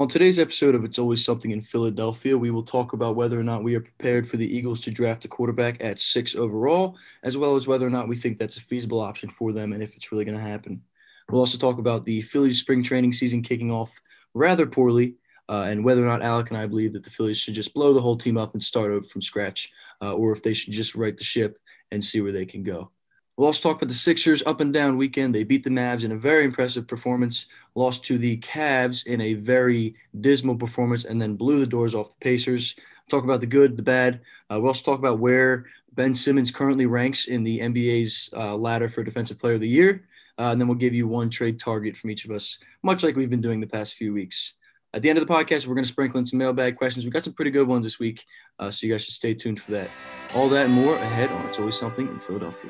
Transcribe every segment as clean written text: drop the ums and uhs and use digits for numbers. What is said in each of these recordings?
On today's episode of It's Always Something in Philadelphia, we will talk about whether or not we are prepared for the Eagles to draft a quarterback at 6 overall, as well as whether or not we think that's a feasible option for them and if it's really going to happen. We'll also talk about the Phillies spring training season kicking off rather poorly, and whether or not Alec and I believe that the Phillies should just blow the whole team up and start over from scratch, or if they should just right the ship and see where they can go. We'll also talk about the Sixers up and down weekend. They beat the Mavs in a very impressive performance, lost to the Cavs in a very dismal performance, and then blew the doors off the Pacers. Talk about the good, the bad. We'll also talk about where Ben Simmons currently ranks in the NBA's ladder for Defensive Player of the Year. And then we'll give you one trade target from each of us, much like we've been doing the past few weeks. At the end of the podcast, we're going to sprinkle in some mailbag questions. We've got some pretty good ones this week, so you guys should stay tuned for that. All that and more ahead on It's Always Something in Philadelphia.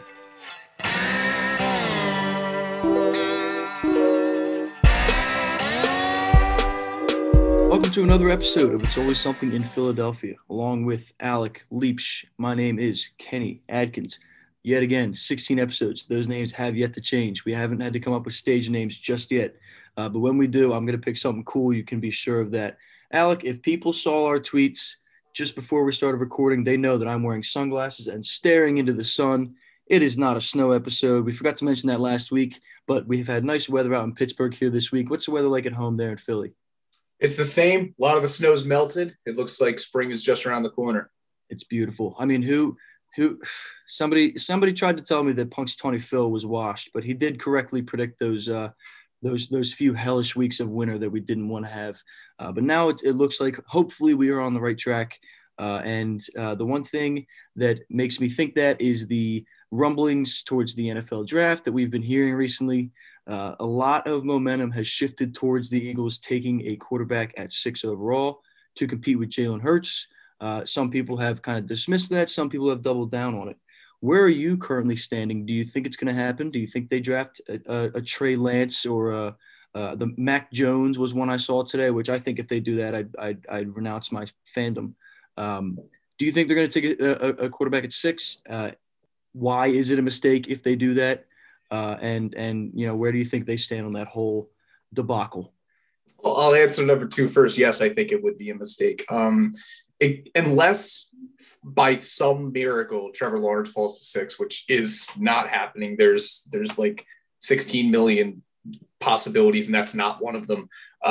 Welcome to another episode of It's Always Something in Philadelphia. Along with Alec Leapsh, my name is Kenny Adkins. Yet again, 16 episodes. Those names have yet to change. We haven't had to come up with stage names just yet. But when we do, I'm going to pick something cool. You can be sure of that. Alec, if people saw our tweets just before we started recording, they know that I'm wearing sunglasses and staring into the sun. It is not a snow episode. We forgot to mention that last week, but we've had nice weather out in Pittsburgh here this week. What's the weather like at home there in Philly? It's the same. A lot of the snow's melted. It looks like spring is just around the corner. It's beautiful. I mean, somebody tried to tell me that Punxsutawney Phil was washed, but he did correctly predict those few hellish weeks of winter that we didn't want to have. But now it looks like hopefully we are on the right track. And the one thing that makes me think that is the rumblings towards the NFL draft that we've been hearing recently. A lot of momentum has shifted towards the Eagles taking a quarterback at 6 overall to compete with Jalen Hurts. Some people have kind of dismissed that. Some people have doubled down on it. Where are you currently standing? Do you think it's going to happen? Do you think they draft a Trey Lance or the Mac Jones was one I saw today, which I think if they do that, I'd renounce my fandom. Do you think they're going to take a quarterback at 6? Why is it a mistake if they do that? And where do you think they stand on that whole debacle? Well, I'll answer number 2 first. Yes, I think it would be a mistake. Unless by some miracle Trevor Lawrence falls to 6, which is not happening. There's like 16 million possibilities, and that's not one of them.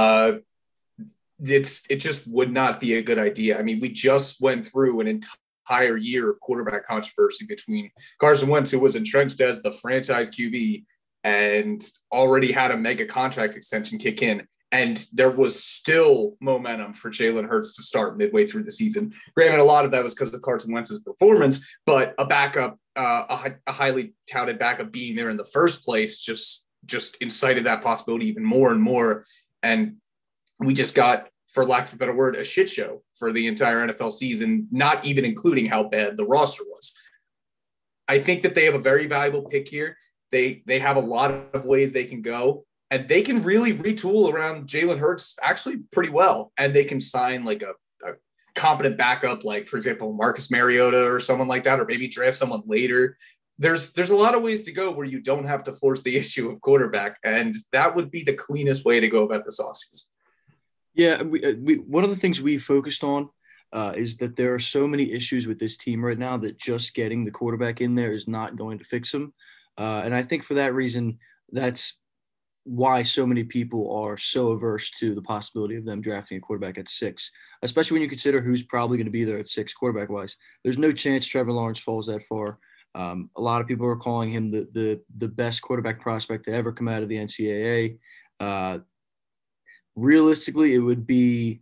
It just would not be a good idea. I mean, we just went through an entire year of quarterback controversy between Carson Wentz, who was entrenched as the franchise QB and already had a mega contract extension kick in. And there was still momentum for Jalen Hurts to start midway through the season. Granted, a lot of that was because of Carson Wentz's performance, but a backup, a highly touted backup being there in the first place just incited that possibility even more and more. And we just got, for lack of a better word, a shit show for the entire NFL season, not even including how bad the roster was. I think that they have a very valuable pick here. They have a lot of ways they can go, and they can really retool around Jalen Hurts actually pretty well. And they can sign like a competent backup, like, for example, Marcus Mariota or someone like that, or maybe draft someone later. There's a lot of ways to go where you don't have to force the issue of quarterback, and that would be the cleanest way to go about this offseason. Yeah, we one of the things we focused on is that there are so many issues with this team right now that just getting the quarterback in there is not going to fix them. And I think for that reason, that's why so many people are so averse to the possibility of them drafting a quarterback at 6, especially when you consider who's probably going to be there at 6 quarterback-wise. There's no chance Trevor Lawrence falls that far. A lot of people are calling him the best quarterback prospect to ever come out of the NCAA. Realistically, it would be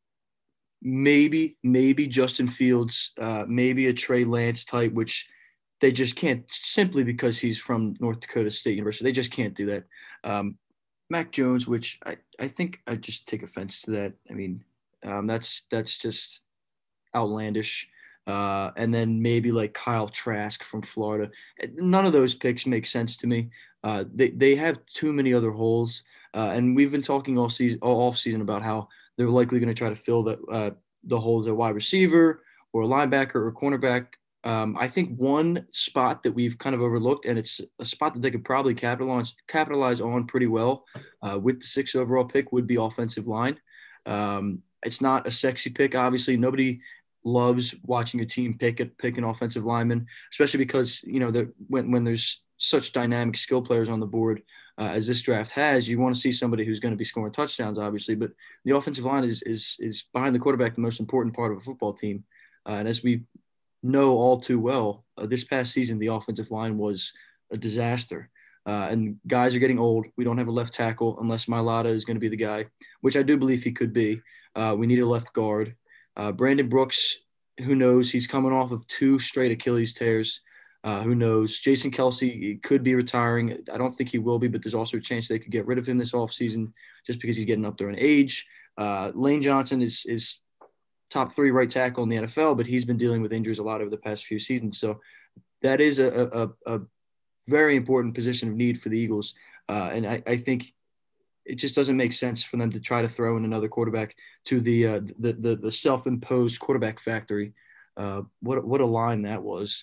maybe Justin Fields, maybe a Trey Lance type, which they just can't, simply because he's from North Dakota State University. They just can't do that. Mac Jones, which I think I just take offense to that. I mean, that's just outlandish. And then maybe like Kyle Trask from Florida. None of those picks make sense to me. They have too many other holes. And we've been talking all off season about how they're likely going to try to fill the holes at wide receiver or a linebacker or cornerback. I think one spot that we've kind of overlooked, and it's a spot that they could probably capitalize on pretty well with the 6th overall pick, would be offensive line. It's not a sexy pick, obviously. Nobody loves watching a team pick an offensive lineman, especially because, when there's such dynamic skill players on the board as this draft has, you want to see somebody who's going to be scoring touchdowns, obviously. But the offensive line is behind the quarterback the most important part of a football team. And as we know all too well, this past season, the offensive line was a disaster. And guys are getting old. We don't have a left tackle unless Mailata is going to be the guy, which I do believe he could be. We need a left guard. Brandon Brooks, who knows? He's coming off of 2 straight Achilles tears. Who knows? Jason Kelsey could be retiring. I don't think he will be, but there's also a chance they could get rid of him this offseason just because he's getting up there in age. Lane Johnson is top 3 right tackle in the NFL, but he's been dealing with injuries a lot over the past few seasons. So that is a very important position of need for the Eagles. And I think it just doesn't make sense for them to try to throw in another quarterback to the self-imposed quarterback factory. What a line that was.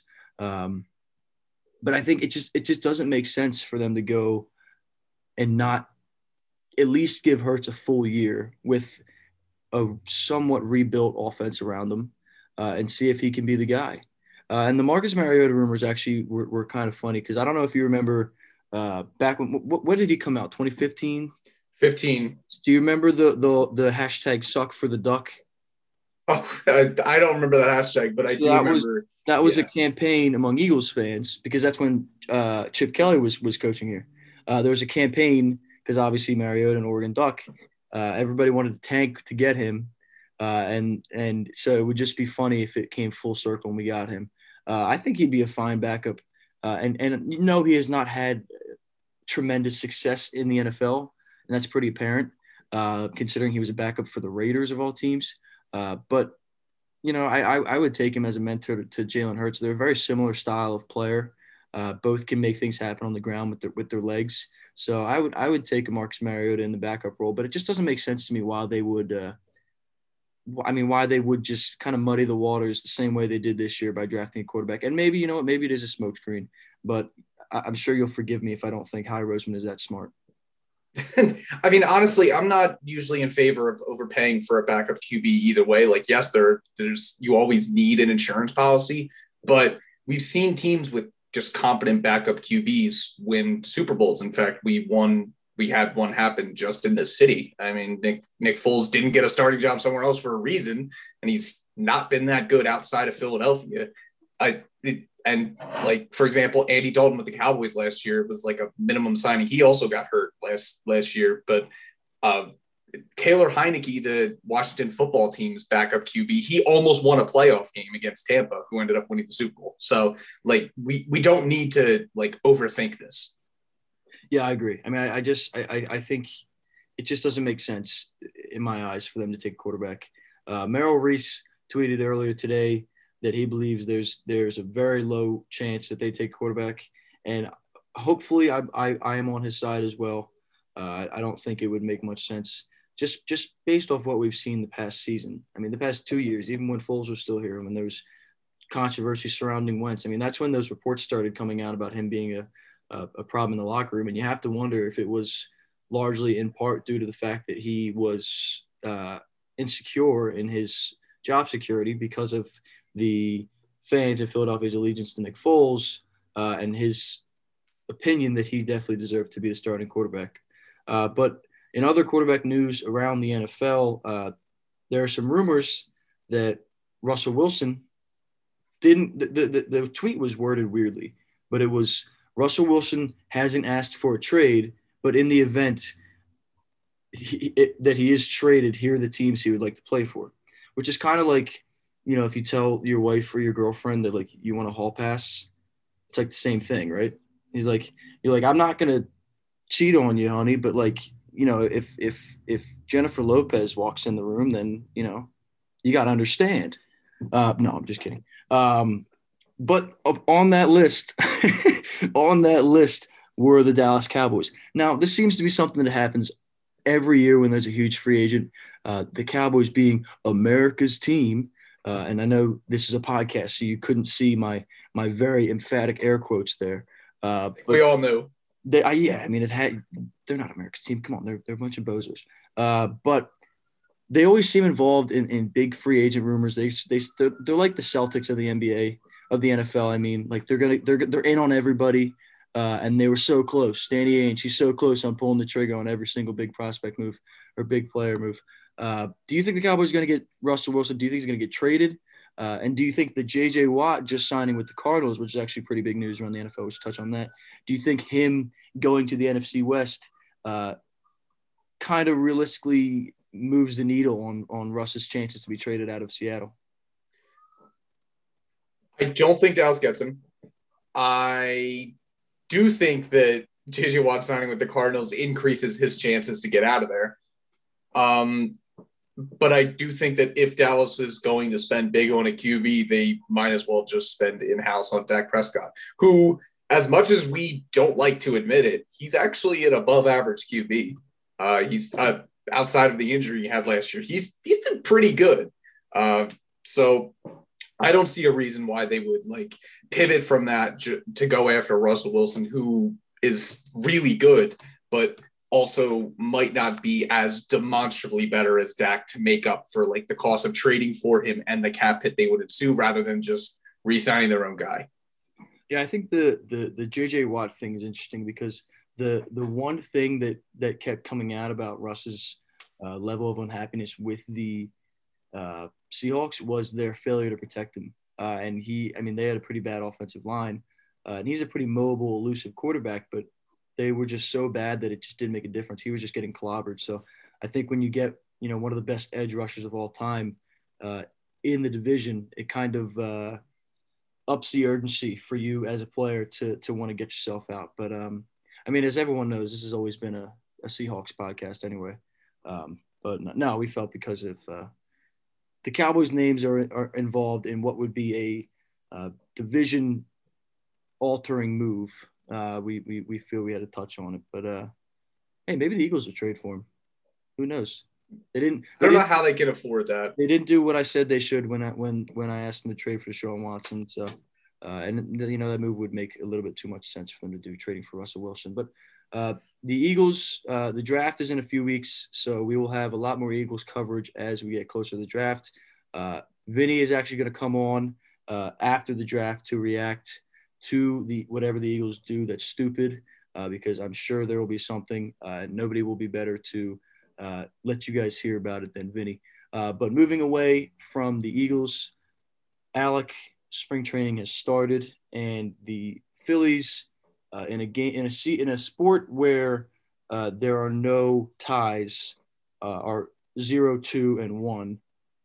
But I think it just doesn't make sense for them to go and not at least give Hurts a full year with a somewhat rebuilt offense around them and see if he can be the guy. And the Marcus Mariota rumors actually were kind of funny because I don't know if you remember back when did he come out? 2015? 15. Do you remember the hashtag suck for the duck? Oh, I don't remember that hashtag, but I do remember. That was a campaign among Eagles fans because that's when Chip Kelly was coaching here. There was a campaign because obviously Mariota and Oregon Duck, everybody wanted to tank to get him. And so it would just be funny if it came full circle and we got him. I think he'd be a fine backup. And he has not had tremendous success in the NFL, and that's pretty apparent considering he was a backup for the Raiders of all teams. But I would take him as a mentor to Jalen Hurts. They're a very similar style of player. Both can make things happen on the ground with their legs. So I would take a Marcus Mariota in the backup role, but it just doesn't make sense to me why they would just kind of muddy the waters the same way they did this year by drafting a quarterback. And maybe, maybe it is a smokescreen, but I'm sure you'll forgive me if I don't think Howie Roseman is that smart. I mean, honestly, I'm not usually in favor of overpaying for a backup QB either way. Like, yes, there's you always need an insurance policy, but we've seen teams with just competent backup QBs win Super Bowls. In fact, we had one happen just in this city. I mean, Nick Foles didn't get a starting job somewhere else for a reason, and he's not been that good outside of Philadelphia. And like, for example, Andy Dalton with the Cowboys last year was like a minimum signing. He also got hurt last year, but Taylor Heineke, the Washington football team's backup QB, he almost won a playoff game against Tampa, who ended up winning the Super Bowl. So like, we don't need to like overthink this. Yeah, I agree. I mean, I think it just doesn't make sense in my eyes for them to take a quarterback. Merrill Reese tweeted earlier today that he believes there's a very low chance that they take a quarterback, and hopefully I am on his side as well. I don't think it would make much sense just based off what we've seen the past season. I mean, the past 2 years, even when Foles was still here, when there was controversy surrounding Wentz. I mean, that's when those reports started coming out about him being a problem in the locker room, and you have to wonder if it was largely in part due to the fact that he was insecure in his job security because of the fans in Philadelphia's allegiance to Nick Foles and his opinion that he definitely deserved to be the starting quarterback. But in other quarterback news around the NFL, there are some rumors that Russell Wilson didn't – the tweet was worded weirdly, but it was Russell Wilson hasn't asked for a trade, but in the event that he is traded, here are the teams he would like to play for, which is kind of like – if you tell your wife or your girlfriend that like you want a hall pass, it's like the same thing, right? You're like, I'm not gonna cheat on you, honey, but like, if Jennifer Lopez walks in the room, then you gotta understand. No, I'm just kidding. But on that list, were the Dallas Cowboys. Now, this seems to be something that happens every year when there's a huge free agent. The Cowboys being America's team. And I know this is a podcast, so you couldn't see my very emphatic air quotes there. We all knew. They're not America's team. Come on, they're a bunch of bozos. But they always seem involved in big free agent rumors. They're like the Celtics of the NBA, of the NFL. I mean, like they're in on everybody, and they were so close. Danny Ainge, he's so close on pulling the trigger on every single big prospect move or big player move. Do you think the Cowboys are going to get Russell Wilson? Do you think he's going to get traded? And do you think that J.J. Watt just signing with the Cardinals, which is actually pretty big news around the NFL, we should touch on that. Do you think him going to the NFC West kind of realistically moves the needle on Russ's chances to be traded out of Seattle? I don't think Dallas gets him. I do think that J.J. Watt signing with the Cardinals increases his chances to get out of there. But I do think that if Dallas is going to spend big on a QB, they might as well just spend in-house on Dak Prescott, who, as much as we don't like to admit it, he's actually an above-average QB. He's outside of the injury he had last year, he's been pretty good. So I don't see a reason why they would like pivot from that to go after Russell Wilson, who is really good, but also might not be as demonstrably better as Dak to make up for like the cost of trading for him and the cap hit they would ensue rather than just re-signing their own guy. Yeah, I think the J.J. Watt thing is interesting because the one thing that kept coming out about Russ's level of unhappiness with the Seahawks was their failure to protect him. And they had a pretty bad offensive line. And he's a pretty mobile, elusive quarterback, but they were just so bad that it just didn't make a difference. He was just getting clobbered. So I think when you get, one of the best edge rushers of all time in the division, it kind of ups the urgency for you as a player to want to get yourself out. But, as everyone knows, this has always been a Seahawks podcast anyway. But no, we felt because of the Cowboys' names are involved in what would be a division-altering move. We feel we had to touch on it, but hey, maybe the Eagles will trade for him. Who knows? I don't know how they can afford that. They didn't do what I said they should when I asked them to trade for Deshaun Watson. So, and that move would make a little bit too much sense for them to do trading for Russell Wilson. But the Eagles, the draft is in a few weeks, so we will have a lot more Eagles coverage as we get closer to the draft. Vinny is actually going to come on after the draft to react to whatever the Eagles do that's stupid, because I'm sure there will be something. Nobody will be better to let you guys hear about it than Vinny. But moving away from the Eagles, Alec, spring training has started, and the Phillies in a sport where there are no ties, are 0-2-1.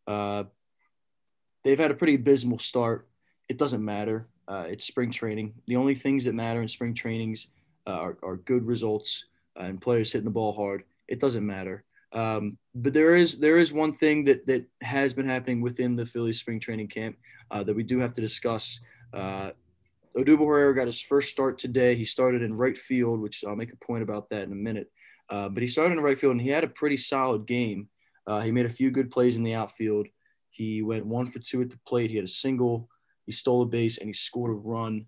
They've had a pretty abysmal start. It doesn't matter. It's spring training. The only things that matter in spring trainings are good results and players hitting the ball hard. It doesn't matter. But there is one thing that has been happening within the Phillies spring training camp that we do have to discuss. Odubel Herrera got his first start today. He started in right field, which I'll make a point about that in a minute. But he started in right field, and he had a pretty solid game. He made a few good plays in the outfield. He went 1 for 2 at the plate. He had a single. He stole a base, and he scored a run.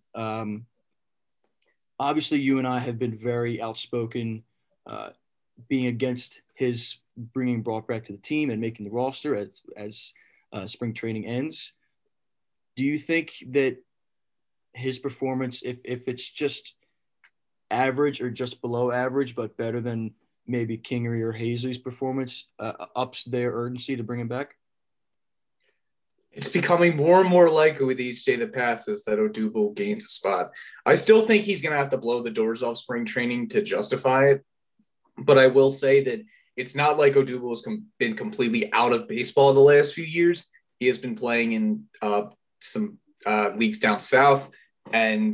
Obviously, you and I have been very outspoken being against his bringing Brock back to the team and making the roster as spring training ends. Do you think that his performance, if it's just average or just below average, but better than maybe Kingery or Hazley's performance, ups their urgency to bring him back? It's becoming more and more likely with each day that passes that Odubel gains a spot. I still think he's going to have to blow the doors off spring training to justify it. But I will say that it's not like Odubel has been completely out of baseball the last few years. He has been playing in some leagues down south. And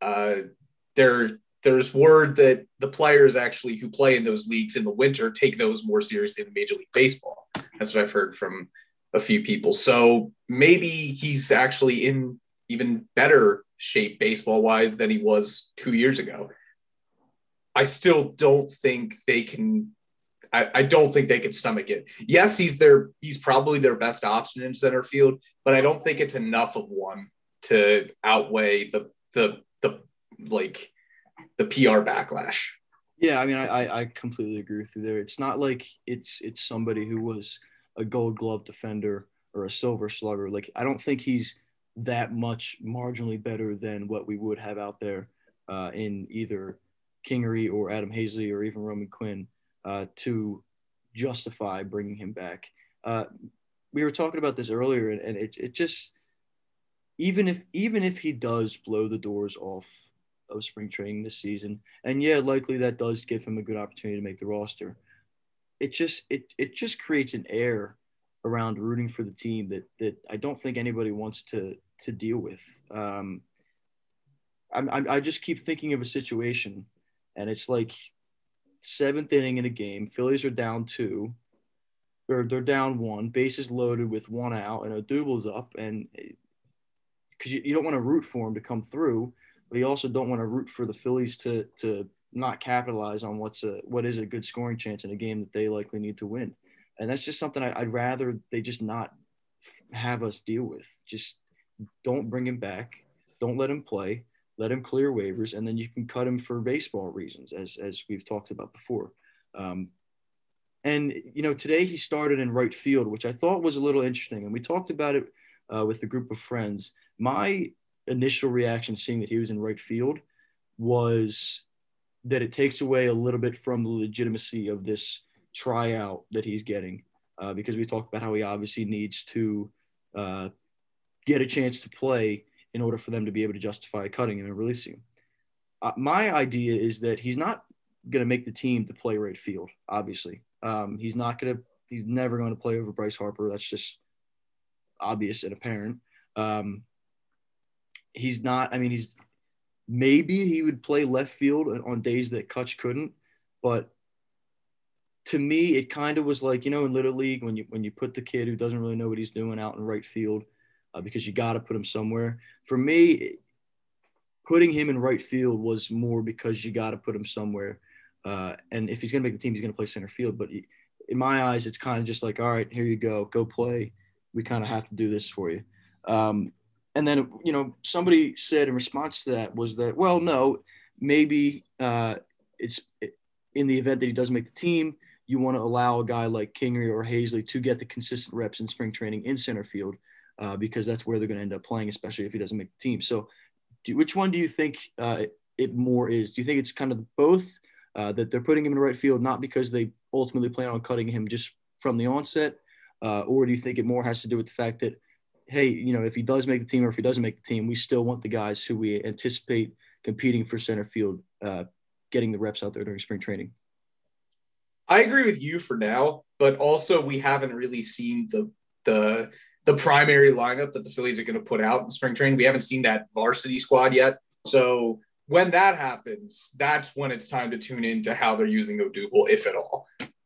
there's word that the players actually who play in those leagues in the winter take those more seriously than Major League Baseball. That's what I've heard from a few people. So maybe he's actually in even better shape baseball-wise than he was 2 years ago. I still don't think they can – I don't think they can stomach it. Yes, he's probably their best option in center field, but I don't think it's enough of one to outweigh the PR backlash. Yeah, I completely agree with you there. It's not like it's somebody who was a Gold Glove defender or a Silver Slugger. Like I don't think he's that much marginally better than what we would have out there in either Kingery or Adam Hazley or even Roman Quinn to justify bringing him back. We were talking about this earlier, and it just even if he does blow the doors off of spring training this season, and yeah, likely that does give him a good opportunity to make the roster. It just creates an air around rooting for the team that I don't think anybody wants to deal with. I just keep thinking of a situation, and it's like seventh inning in a game. Phillies are down 2, or they're down 1. Bases loaded with 1 out, and Odubel's up, and because you don't want to root for him to come through, but you also don't want to root for the Phillies to not capitalize on what is a good scoring chance in a game that they likely need to win. And that's just something I'd rather they just not have us deal with. Just don't bring him back. Don't let him play. Let him clear waivers, and then you can cut him for baseball reasons, as we've talked about before. And, today he started in right field, which I thought was a little interesting. And we talked about it with a group of friends. My initial reaction seeing that he was in right field was that it takes away a little bit from the legitimacy of this tryout that he's getting, because we talked about how he obviously needs to get a chance to play in order for them to be able to justify cutting him and releasing him. My idea is that he's not going to make the team to play right field, obviously. He's never going to play over Bryce Harper. That's just obvious and apparent. Maybe he would play left field on days that Kutch couldn't, but to me, it kind of was like, in Little League, when you put the kid who doesn't really know what he's doing out in right field, because you got to put him somewhere. For me, putting him in right field was more because you got to put him somewhere. And if he's going to make the team, he's going to play center field. But in my eyes, it's kind of just like, all right, here you go play. We kind of have to do this for you. And then, somebody said in response to that was that, well, no, maybe it's in the event that he doesn't make the team, you want to allow a guy like Kingery or Hazley to get the consistent reps in spring training in center field, because that's where they're going to end up playing, especially if he doesn't make the team. So which one do you think it more is? Do you think it's kind of both, that they're putting him in right field, not because they ultimately plan on cutting him just from the onset, or do you think it more has to do with the fact that, hey, if he does make the team or if he doesn't make the team, we still want the guys who we anticipate competing for center field getting the reps out there during spring training? I agree with you for now, but also we haven't really seen the primary lineup that the Phillies are going to put out in spring training. We haven't seen that varsity squad yet. So when that happens, that's when it's time to tune into how they're using Odubel, if at all.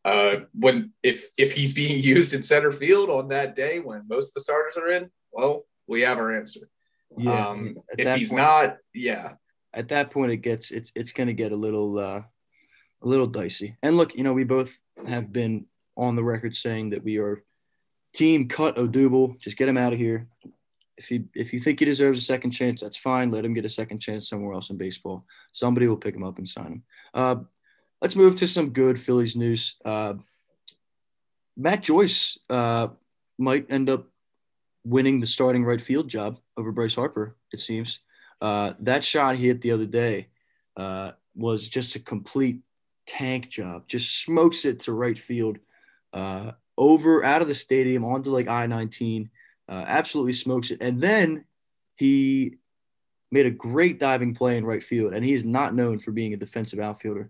If he's being used in center field on that day when most of the starters are in, well, we have our answer. Yeah. If he's not, yeah. At that point, it's going to get a little dicey. And look, we both have been on the record saying that we are team cut Odubel. Just get him out of here. If you think he deserves a second chance, that's fine. Let him get a second chance somewhere else in baseball. Somebody will pick him up and sign him. Let's move to some good Phillies news. Matt Joyce might end up winning the starting right field job over Bryce Harper, it seems. That shot he hit the other day was just a complete tank job. Just smokes it to right field, out of the stadium onto like I-19. Absolutely smokes it. And then he made a great diving play in right field, and he's not known for being a defensive outfielder.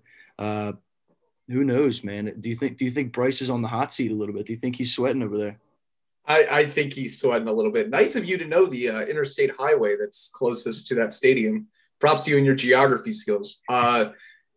Who knows, man? Do you think Bryce is on the hot seat a little bit? Do you think he's sweating over there? I think he's sweating a little bit. Nice of you to know the interstate highway that's closest to that stadium. Props to you and your geography skills. I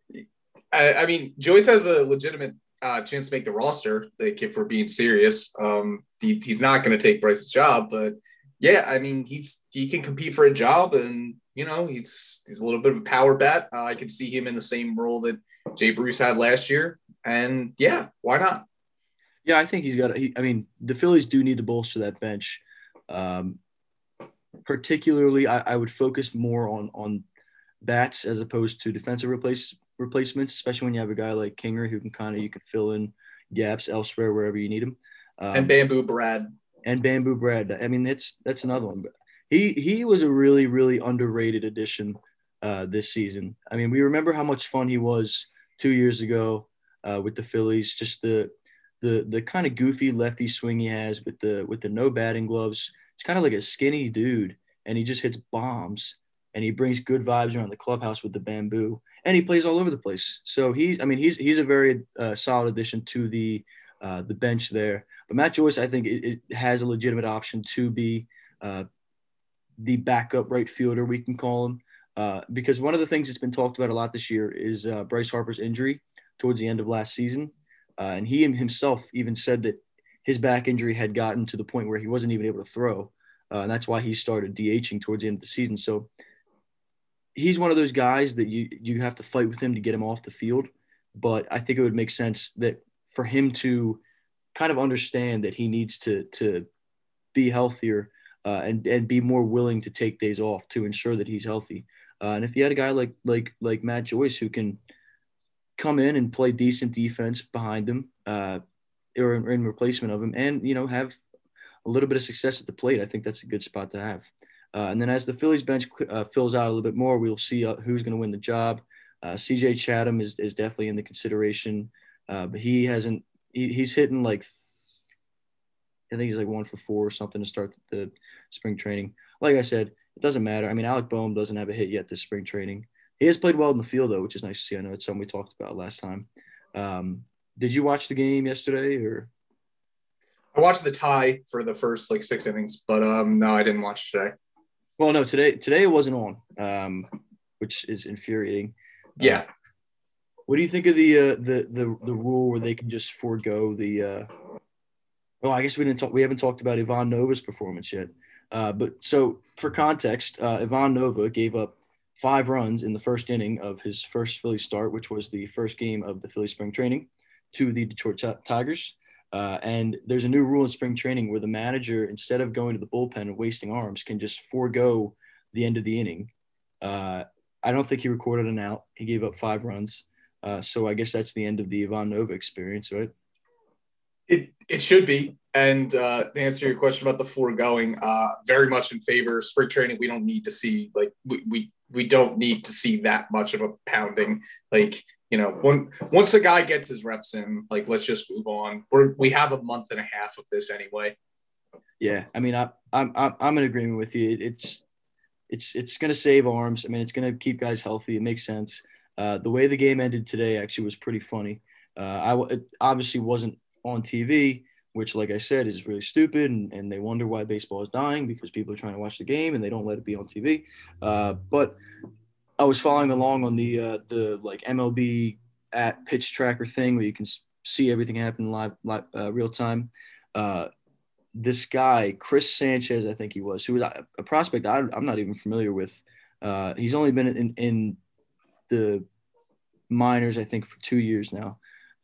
mean, Joyce has a legitimate chance to make the roster, like if we're being serious. He's not going to take Bryce's job, but yeah, I mean, he can compete for a job, and he's a little bit of a power bat. I could see him in the same role that Jay Bruce had last year, and yeah, why not? Yeah, I think he's got. The Phillies do need to bolster that bench. Particularly, I would focus more on bats as opposed to defensive replacements, especially when you have a guy like Kingery who you can fill in gaps elsewhere wherever you need him. And Bamboo Brad. And Bamboo Brad. I mean, that's another one. But he was a really, really underrated addition this season. I mean, we remember how much fun he was 2 years ago with the Phillies. Just the kind of goofy lefty swing he has with the no batting gloves. It's kind of like a skinny dude, and he just hits bombs, and he brings good vibes around the clubhouse with the bamboo, and he plays all over the place. So he's a very solid addition to the bench there. But Matt Joyce, I think, it has a legitimate option to be the backup right fielder, we can call him, because one of the things that's been talked about a lot this year is Bryce Harper's injury towards the end of last season. And he himself even said that his back injury had gotten to the point where he wasn't even able to throw. And that's why he started DHing towards the end of the season. So he's one of those guys that you have to fight with him to get him off the field. But I think it would make sense that for him to kind of understand that he needs to be healthier and be more willing to take days off to ensure that he's healthy. And if you had a guy like Matt Joyce who can come in and play decent defense behind him or in replacement of him and, have a little bit of success at the plate, I think that's a good spot to have. And then as the Phillies bench fills out a little bit more, we'll see who's going to win the job. CJ Chatham is definitely in the consideration, but he's hitting I think he's like 1 for 4 or something to start the spring training. Like I said, it doesn't matter. I mean, Alec Boehm doesn't have a hit yet this spring training. He has played well in the field, though, which is nice to see. I know it's something we talked about last time. Did you watch the game yesterday? Or I watched the tie for the first 6 innings, but no, I didn't watch today. Well, no, today it wasn't on, which is infuriating. Yeah. What do you think of the rule where they can just forego the? Well, I guess we haven't talked about Ivan Nova's performance yet. But so for context, Ivan Nova gave up 5 runs in the first inning of his first Philly start, which was the first game of the Philly spring training, to the Detroit Tigers. And there's a new rule in spring training where the manager, instead of going to the bullpen and wasting arms, can just forego the end of the inning. I don't think he recorded an out. He gave up 5 runs. So I guess that's the end of the Ivan Nova experience, right? It should be. And to answer your question about the foregoing, very much in favor. Spring training, we don't need to see we don't need to see that much of a pounding. Once a guy gets his reps in, let's just move on. We have a month and a half of this anyway. Yeah, I mean, I'm in agreement with you. It's going to save arms. I mean, it's going to keep guys healthy. It makes sense. The way the game ended today actually was pretty funny. It obviously wasn't on TV, which, like I said, is really stupid, and they wonder why baseball is dying because people are trying to watch the game and they don't let it be on TV. But I was following along on the MLB at pitch tracker thing where you can see everything happen live real time. This guy, Chris Sanchez, I think he was, who was a prospect I'm not even familiar with. He's only been in the minors, I think, for 2 years now.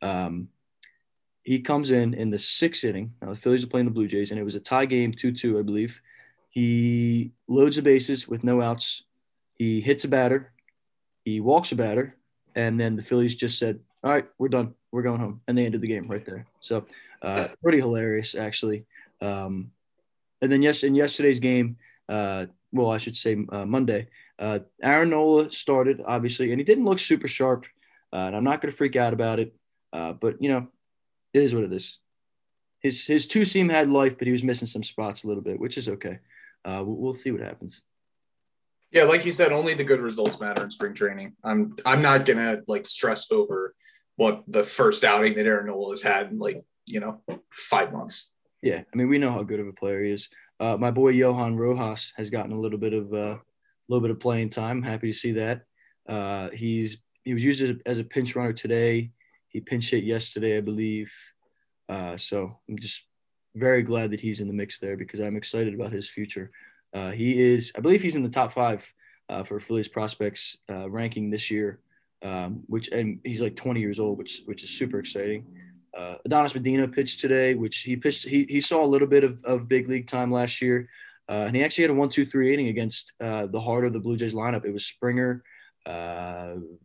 He comes in the 6th inning. Now, the Phillies are playing the Blue Jays, and it was a tie game, 2-2, I believe. He loads the bases with no outs. He hits a batter. He walks a batter. And then the Phillies just said, all right, we're done. We're going home. And they ended the game right there. So pretty hilarious, actually. And then in yesterday's game, I should say Monday, Aaron Nola started, obviously, and he didn't look super sharp. And I'm not going to freak out about it. But, it is what it is. His two-seam had life, but he was missing some spots a little bit, which is okay. We'll see what happens. Yeah, like you said, only the good results matter in spring training. I'm not gonna stress over what the first outing that Aaron Nola has had in 5 months. Yeah, I mean, we know how good of a player he is. My boy Johan Rojas has gotten a little bit of playing time. Happy to see that. He was used as a pinch runner today. He pinch hit yesterday, I believe. So I'm just very glad that he's in the mix there because I'm excited about his future. I believe he's in the top 5 for Phillies prospects ranking this year, and he's 20 years old, which is super exciting. Adonis Medina pitched today, which he saw a little bit of big league time last year. And he actually had a 1-2-3 inning against the heart of the Blue Jays lineup. It was Springer,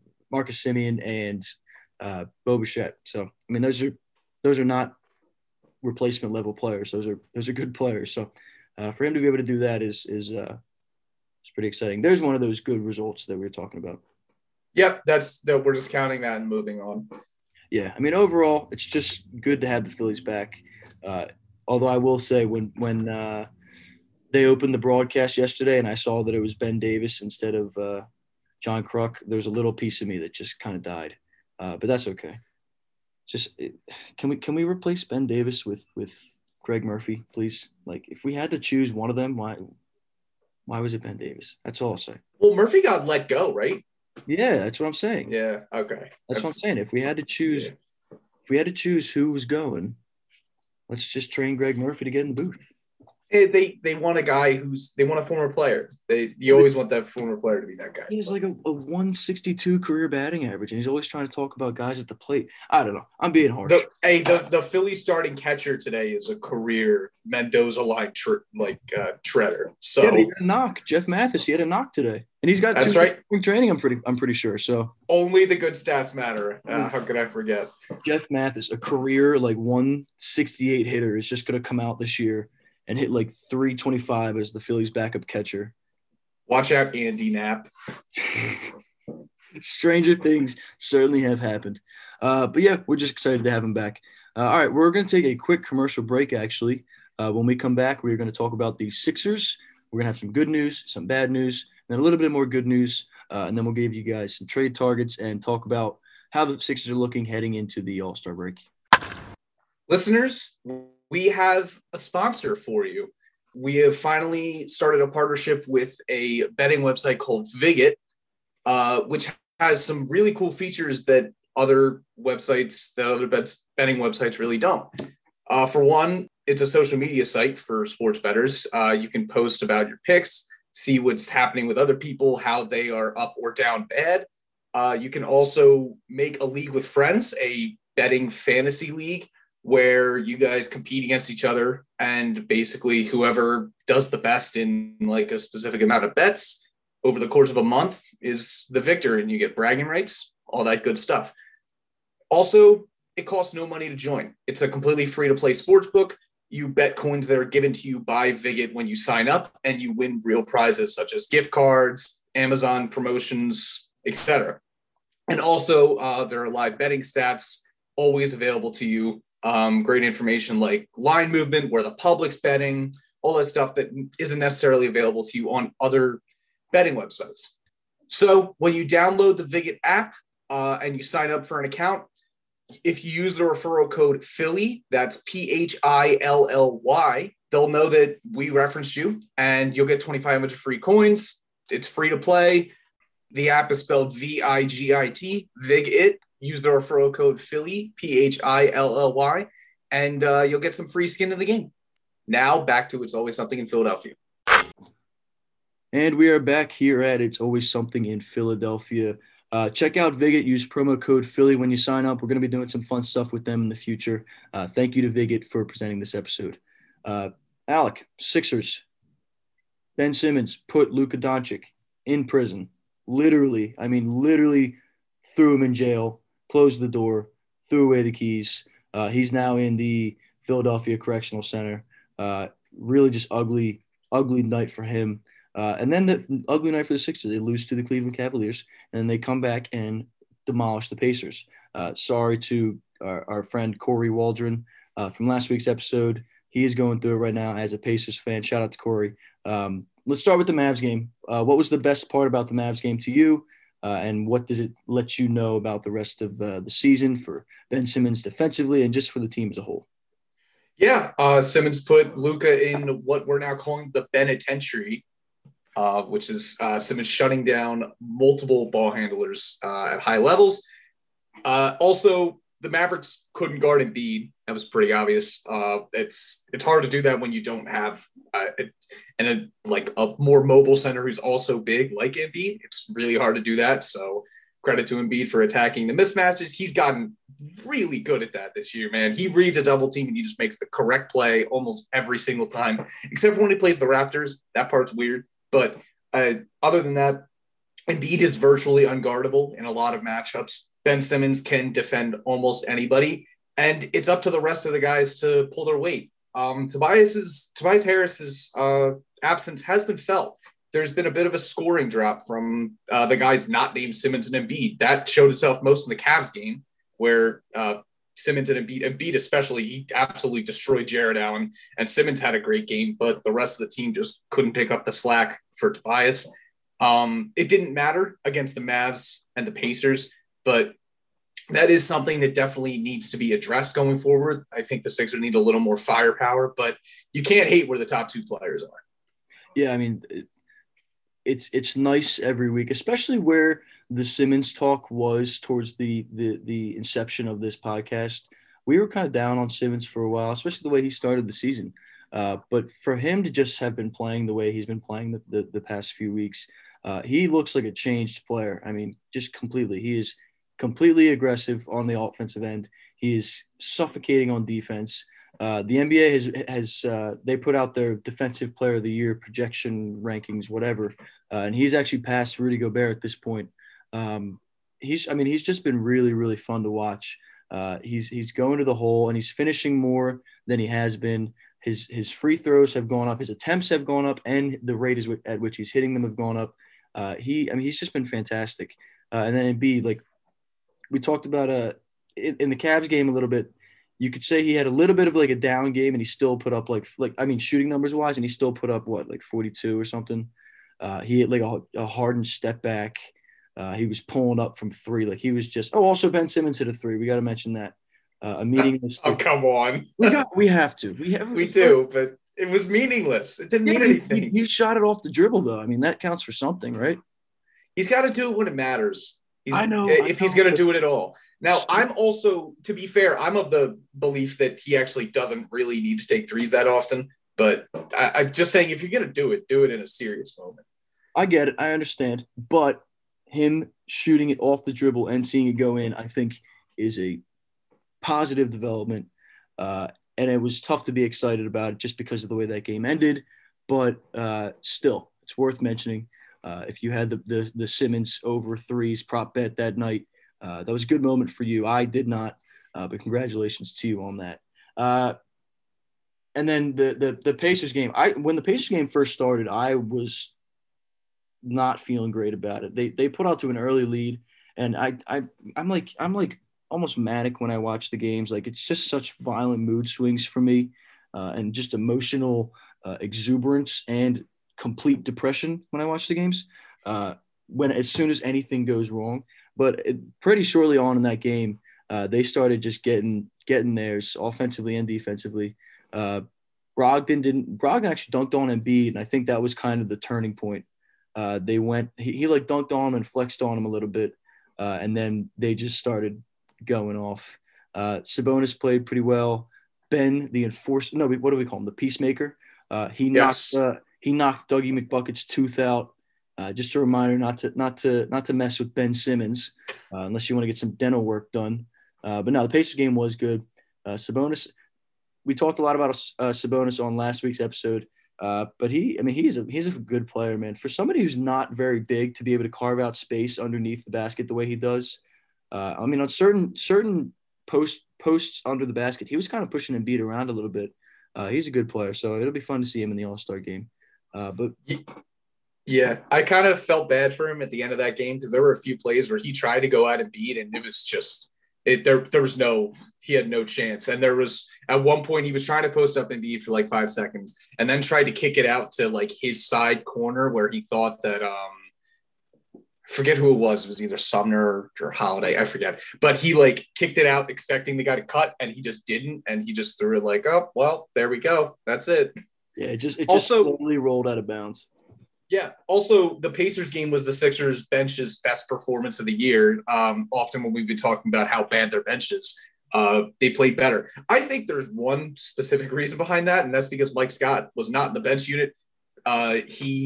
Marcus Semien, and Bo Bichette. So, I mean, those are not replacement level players. Those are good players. So for him to be able to do that is pretty exciting. There's one of those good results that we were talking about. Yep, we're just counting that and moving on. Yeah, I mean, overall, it's just good to have the Phillies back. Although I will say when they opened the broadcast yesterday and I saw that it was Ben Davis instead of John Kruk, there was a little piece of me that just kind of died. But that's okay. Can we replace Ben Davis with Greg Murphy, please? Like, if we had to choose one of them, why was it Ben Davis? That's all I'll say. Well, Murphy got let go, right? Yeah, that's what I'm saying. Yeah, okay. That's what I'm saying. If we had to choose who was going, let's just train Greg Murphy to get in the booth. They want a guy they want a former player. You always want that former player to be that guy. He has like a 162 career batting average, and he's always trying to talk about guys at the plate. I don't know. I'm being harsh. The Phillies starting catcher today is a career Mendoza-like treader. So yeah, he had a knock. Jeff Mathis, he had a knock today, and he's got that's right. Training. I'm pretty sure. So only the good stats matter. How could I forget? Jeff Mathis, a career 168 hitter, is just going to come out this year and hit 325 as the Phillies backup catcher. Watch out, Andy Knapp. Stranger things certainly have happened. But yeah, we're just excited to have him back. All right, we're going to take a quick commercial break, actually. When we come back, we're going to talk about the Sixers. We're going to have some good news, some bad news, and a little bit more good news. And then we'll give you guys some trade targets and talk about how the Sixers are looking heading into the All-Star break. Listeners, we have a sponsor for you. We have finally started a partnership with a betting website called Viget, which has some really cool features that other betting websites really don't. For one, it's a social media site for sports bettors. You can post about your picks, see what's happening with other people, how they are up or down bad. You can also make a league with friends, a betting fantasy league, where you guys compete against each other, and basically whoever does the best in a specific amount of bets over the course of a month is the victor, and you get bragging rights, all that good stuff. Also, it costs no money to join. It's a completely free-to-play sportsbook. You bet coins that are given to you by Viget when you sign up, and you win real prizes such as gift cards, Amazon promotions, etc. And also, there are live betting stats always available to you. Great information like line movement, where the public's betting, all that stuff that isn't necessarily available to you on other betting websites. So when you download the Viget app and you sign up for an account, if you use the referral code Philly, that's PHILLY, they'll know that we referenced you, and you'll get 2,500 free coins. It's free to play. The app is spelled VIGIT, Viget. Use the referral code Philly, PHILLY, and you'll get some free skin in the game. Now back to It's Always Something in Philadelphia. And we are back here at It's Always Something in Philadelphia. Check out Viget. Use promo code Philly when you sign up. We're going to be doing some fun stuff with them in the future. Thank you to Viget for presenting this episode. Alec, Sixers. Ben Simmons put Luka Doncic in prison. Literally threw him in jail, closed the door, threw away the keys. He's now in the Philadelphia Correctional Center. Really just ugly night for him. And then the ugly night for the Sixers. They lose to the Cleveland Cavaliers, and they come back and demolish the Pacers. Sorry to our friend Corey Waldron from last week's episode. He is going through it right now as a Pacers fan. Shout out to Corey. Let's start with the Mavs game. What was the best part about the Mavs game to you? And what does it let you know about the rest of the season for Ben Simmons defensively and just for the team as a whole? Yeah, Simmons put Luka in what we're now calling the penitentiary, which is Simmons shutting down multiple ball handlers at high levels. Also, the Mavericks couldn't guard Embiid. That was pretty obvious. It's hard to do that when you don't have a more mobile center who's also big like Embiid. It's really hard to do that. So credit to Embiid for attacking the mismatches. He's gotten really good at that this year, man. He reads a double team and he just makes the correct play almost every single time, except for when he plays the Raptors. That part's weird. But other than that, Embiid is virtually unguardable in a lot of matchups. Ben Simmons can defend almost anybody. and it's up to the rest of the guys to pull their weight. Tobias Harris's absence has been felt. There's been a bit of a scoring drop from the guys not named Simmons and Embiid. That showed itself most in the Cavs game, where Simmons and Embiid especially, he absolutely destroyed Jared Allen, and Simmons had a great game, but the rest of the team just couldn't pick up the slack for Tobias. It didn't matter against the Mavs and the Pacers, but that is something that definitely needs to be addressed going forward. I think the Sixers need a little more firepower, but you can't hate where the top two players are. Yeah, I mean, it's nice every week, especially where the Simmons talk was towards the inception of this podcast. We were kind of down on Simmons for a while, especially the way he started the season. But for him to just have been playing the way he's been playing the past few weeks, he looks like a changed player. I mean, just completely. He is completely aggressive on the offensive end. He is suffocating on defense. The NBA has they put out their Defensive Player of the Year projection rankings, whatever, and he's actually passed Rudy Gobert at this point. He's just been really, really fun to watch. He's going to the hole and he's finishing more than he has been. His free throws have gone up, his attempts have gone up, and the rate at which he's hitting them have gone up. He's just been fantastic. And then Embiid, like we talked about in the Cavs game a little bit, you could say he had a little bit of like a down game and he still put up shooting numbers wise, and he still put up like 42 or something. He had like a Harden step back. He was pulling up from three. Like he was just, also Ben Simmons hit a three. We got to mention that. A meaningless. Oh, come on. We have to. We do, but it was meaningless. It didn't mean anything. He shot it off the dribble though. I mean, that counts for something, right? He's got to do it when it matters. He's going to do it at all. Now, I'm also, to be fair, I'm of the belief that he actually doesn't really need to take threes that often. But I'm just saying, if you're going to do it in a serious moment. I get it. I understand. But him shooting it off the dribble and seeing it go in, I think, is a positive development. And it was tough to be excited about it just because of the way that game ended. But still, it's worth mentioning. If you had the Simmons over threes prop bet that night, that was a good moment for you. I did not, but congratulations to you on that. And then the Pacers game. When the Pacers game first started, I was not feeling great about it. They put out to an early lead, and I'm like almost manic when I watch the games. Like it's just such violent mood swings for me, and just emotional exuberance and complete depression when I watch the games. As soon as anything goes wrong. But pretty shortly on in that game, they started just getting theirs offensively and defensively. Brogdon actually dunked on Embiid, and I think that was kind of the turning point. He like dunked on him and flexed on him a little bit, and then they just started going off. Sabonis played pretty well. Ben, the enforcer, no, what do we call him? The peacemaker. He knocked Dougie McBucket's tooth out. Just a reminder not to mess with Ben Simmons unless you want to get some dental work done. But no, the Pacers game was good. Sabonis, we talked a lot about Sabonis on last week's episode, but he's a good player, man. For somebody who's not very big to be able to carve out space underneath the basket the way he does, on certain posts under the basket, he was kind of pushing Embiid around a little bit. He's a good player, so it'll be fun to see him in the All-Star game. Yeah, I kind of felt bad for him at the end of that game because there were a few plays where he tried to go at Embiid and it was just he had no chance. And there was at one point he was trying to post up Embiid for like 5 seconds and then tried to kick it out to like his side corner where he thought that I forget who it was either Sumner or Holiday, I forget. But he like kicked it out expecting the guy to cut and he just didn't, and he just threw it like, oh well, there we go. That's it. Yeah, it just totally rolled out of bounds. Yeah. Also, the Pacers game was the Sixers bench's best performance of the year. Often when we've been talking about how bad their bench is, they played better. I think there's one specific reason behind that, and that's because Mike Scott was not in the bench unit. I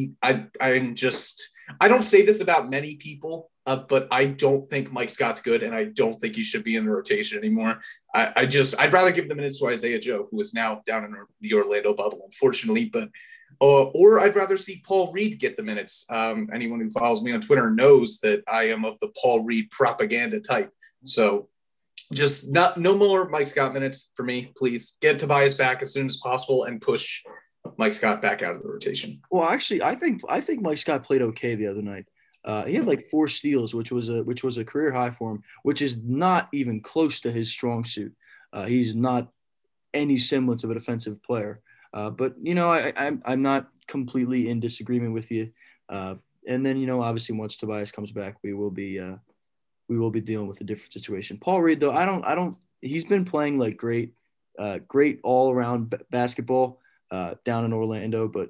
don't say this about many people, but I don't think Mike Scott's good, and I don't think he should be in the rotation anymore. I'd rather give the minutes to Isaiah Joe, who is now down in the Orlando bubble, unfortunately, but or I'd rather see Paul Reed get the minutes. Anyone who follows me on Twitter knows that I am of the Paul Reed propaganda type. So just no more Mike Scott minutes for me, please. Get Tobias back as soon as possible and push Mike Scott back out of the rotation. Well, actually, I think Mike Scott played okay the other night. He had like 4 steals, which was a career high for him, which is not even close to his strong suit. He's not any semblance of a defensive player. But I'm not completely in disagreement with you. And then obviously once Tobias comes back, we will be dealing with a different situation. Paul Reed, though, I don't. He's been playing like great all around basketball down in Orlando, but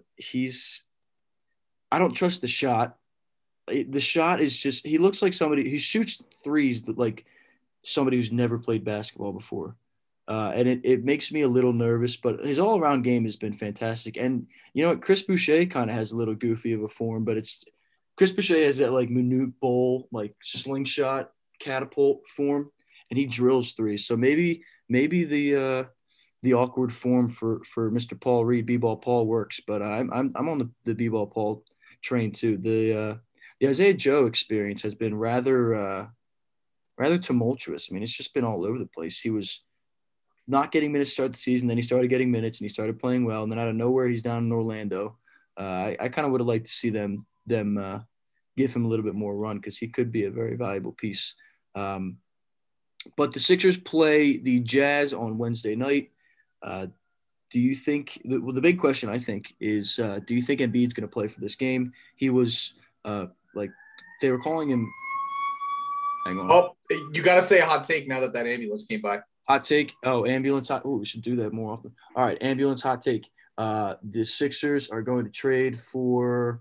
I don't trust the shot. The shot is just, he looks like somebody who shoots threes like somebody who's never played basketball before. And it makes me a little nervous, but his all around game has been fantastic. And you know what? Chris Boucher kind of has a little goofy of a form, but Chris Boucher has that like Manute Bol, like slingshot catapult form, and he drills threes. So maybe the awkward form for Mr. Paul Reed, B-ball Paul works, but I'm on the B-ball Paul train too. The Isaiah Joe experience has been rather tumultuous. I mean, it's just been all over the place. He was not getting minutes to start the season, then he started getting minutes and he started playing well, and then out of nowhere he's down in Orlando. I kind of would have liked to see them give him a little bit more run because he could be a very valuable piece. But the Sixers play the Jazz on Wednesday night. Do you think the big question I think is do you think Embiid's going to play for this game? He was like they were calling him. Hang on. Oh, you got to say a hot take now that ambulance came by. Hot take. Oh, ambulance. We should do that more often. All right, ambulance. Hot take. The Sixers are going to trade for.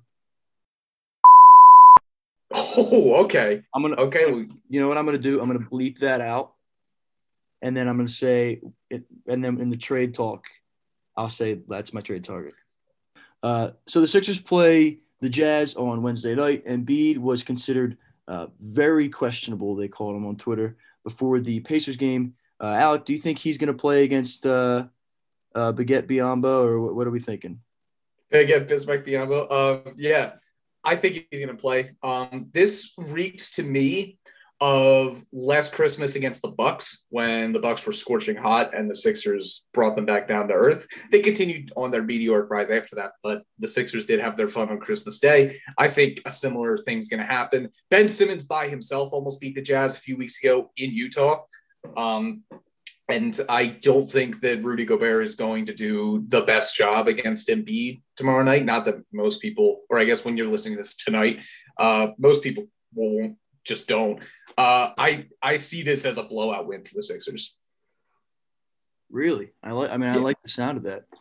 Oh, okay. Okay. You know what I'm gonna do? I'm gonna bleep that out, and then I'm gonna say it. And then in the trade talk, I'll say that's my trade target. So the Sixers play the Jazz on Wednesday night. Embiid was considered very questionable. They called him on Twitter before the Pacers game. Alec, do you think he's going to play against Baguette Biyombo, or what are we thinking? Baguette Biyombo. Yeah, I think he's going to play. This reeks to me of last Christmas against the Bucks when the Bucks were scorching hot and the Sixers brought them back down to earth. They continued on their meteoric rise after that, but the Sixers did have their fun on Christmas Day. I think a similar thing's going to happen. Ben Simmons by himself almost beat the Jazz a few weeks ago in Utah. And I don't think that Rudy Gobert is going to do the best job against Embiid tomorrow night. Not that most people, or I guess when you're listening to this tonight, most people won't. Just don't. I see this as a blowout win for the Sixers. Really? I like the sound of that.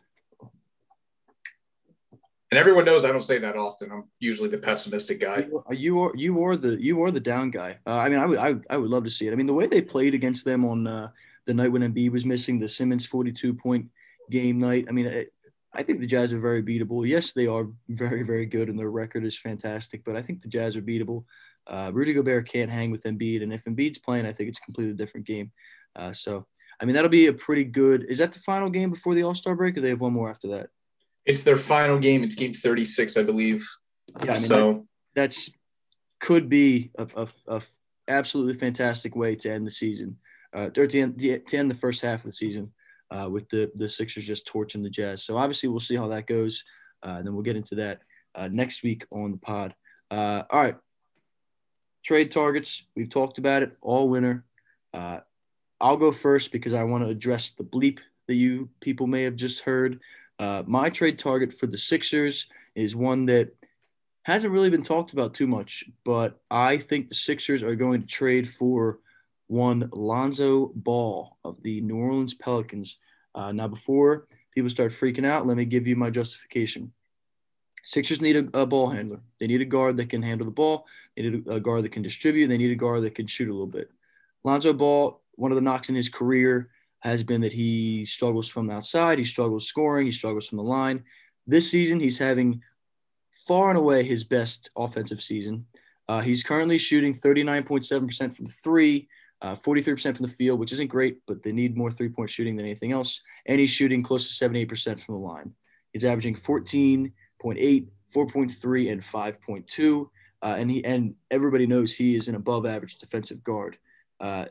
And everyone knows I don't say that often. I'm usually the pessimistic guy. You are the down guy. I would love to see it. I mean, the way they played against them on the night when Embiid was missing, the Simmons 42-point game night. I mean, I think the Jazz are very beatable. Yes, they are very, very good, and their record is fantastic. But I think the Jazz are beatable. Rudy Gobert can't hang with Embiid, and if Embiid's playing, I think it's a completely different game. So, I mean, that'll be a pretty good – is that the final game before the All-Star break, or they have one more after that? It's their final game. It's game 36, I believe. Yeah, I mean, that's could be a absolutely fantastic way to end the season, or to end the first half of the season with the Sixers just torching the Jazz. So, obviously, we'll see how that goes, and then we'll get into that next week on the pod. All right. Trade targets, we've talked about it all winter. I'll go first because I want to address the bleep that you people may have just heard. My trade target for the Sixers is one that hasn't really been talked about too much, but I think the Sixers are going to trade for one Lonzo Ball of the New Orleans Pelicans. Now, before people start freaking out, let me give you my justification. Sixers need a ball handler. They need a guard that can handle the ball. They need a guard that can distribute. They need a guard that can shoot a little bit. Lonzo Ball, one of the knocks in his career has been that he struggles from the outside. He struggles scoring. He struggles from the line. This season, he's having far and away his best offensive season. He's currently shooting 39.7% from the three, 43% from the field, which isn't great, but they need more three-point shooting than anything else. And he's shooting close to 78% from the line. He's averaging 14.8, 4.3, and 5.2. And everybody knows he is an above-average defensive guard.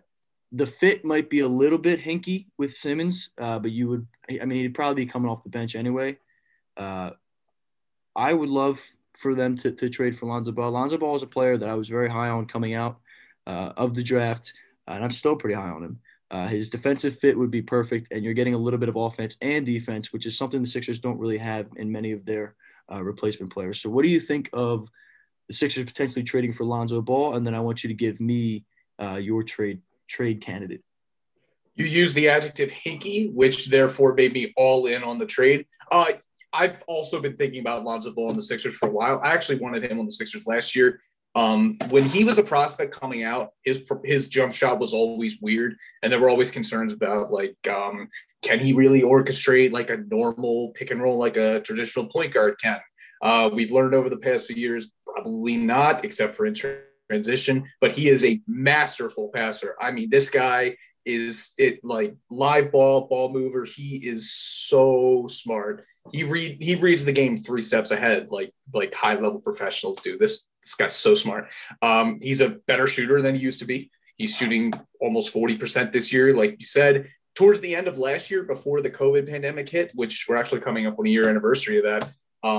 the fit might be a little bit hinky with Simmons, but he'd probably be coming off the bench anyway. Uh, I would love for them to trade for Lonzo Ball. Lonzo Ball is a player that I was very high on coming out of the draft, and I'm still pretty high on him. His defensive fit would be perfect, and you're getting a little bit of offense and defense, which is something the Sixers don't really have in many of their replacement players. So what do you think of the Sixers potentially trading for Lonzo Ball? And then I want you to give me your trade candidate. You use the adjective hinky, which therefore made me all in on the trade. I've also been thinking about Lonzo Ball on the Sixers for a while. I actually wanted him on the Sixers last year. When he was a prospect coming out, his jump shot was always weird, and there were always concerns about can he really orchestrate like a normal pick and roll like a traditional point guard can? We've learned over the past few years, probably not, except for in transition. But he is a masterful passer. I mean, this guy is like live ball mover. He is so smart. He reads the game 3 steps ahead, like high level professionals do. This guy's so smart. He's a better shooter than he used to be. He's shooting almost 40% this year, like you said. Towards the end of last year, before the COVID pandemic hit, which we're actually coming up on a year anniversary of that,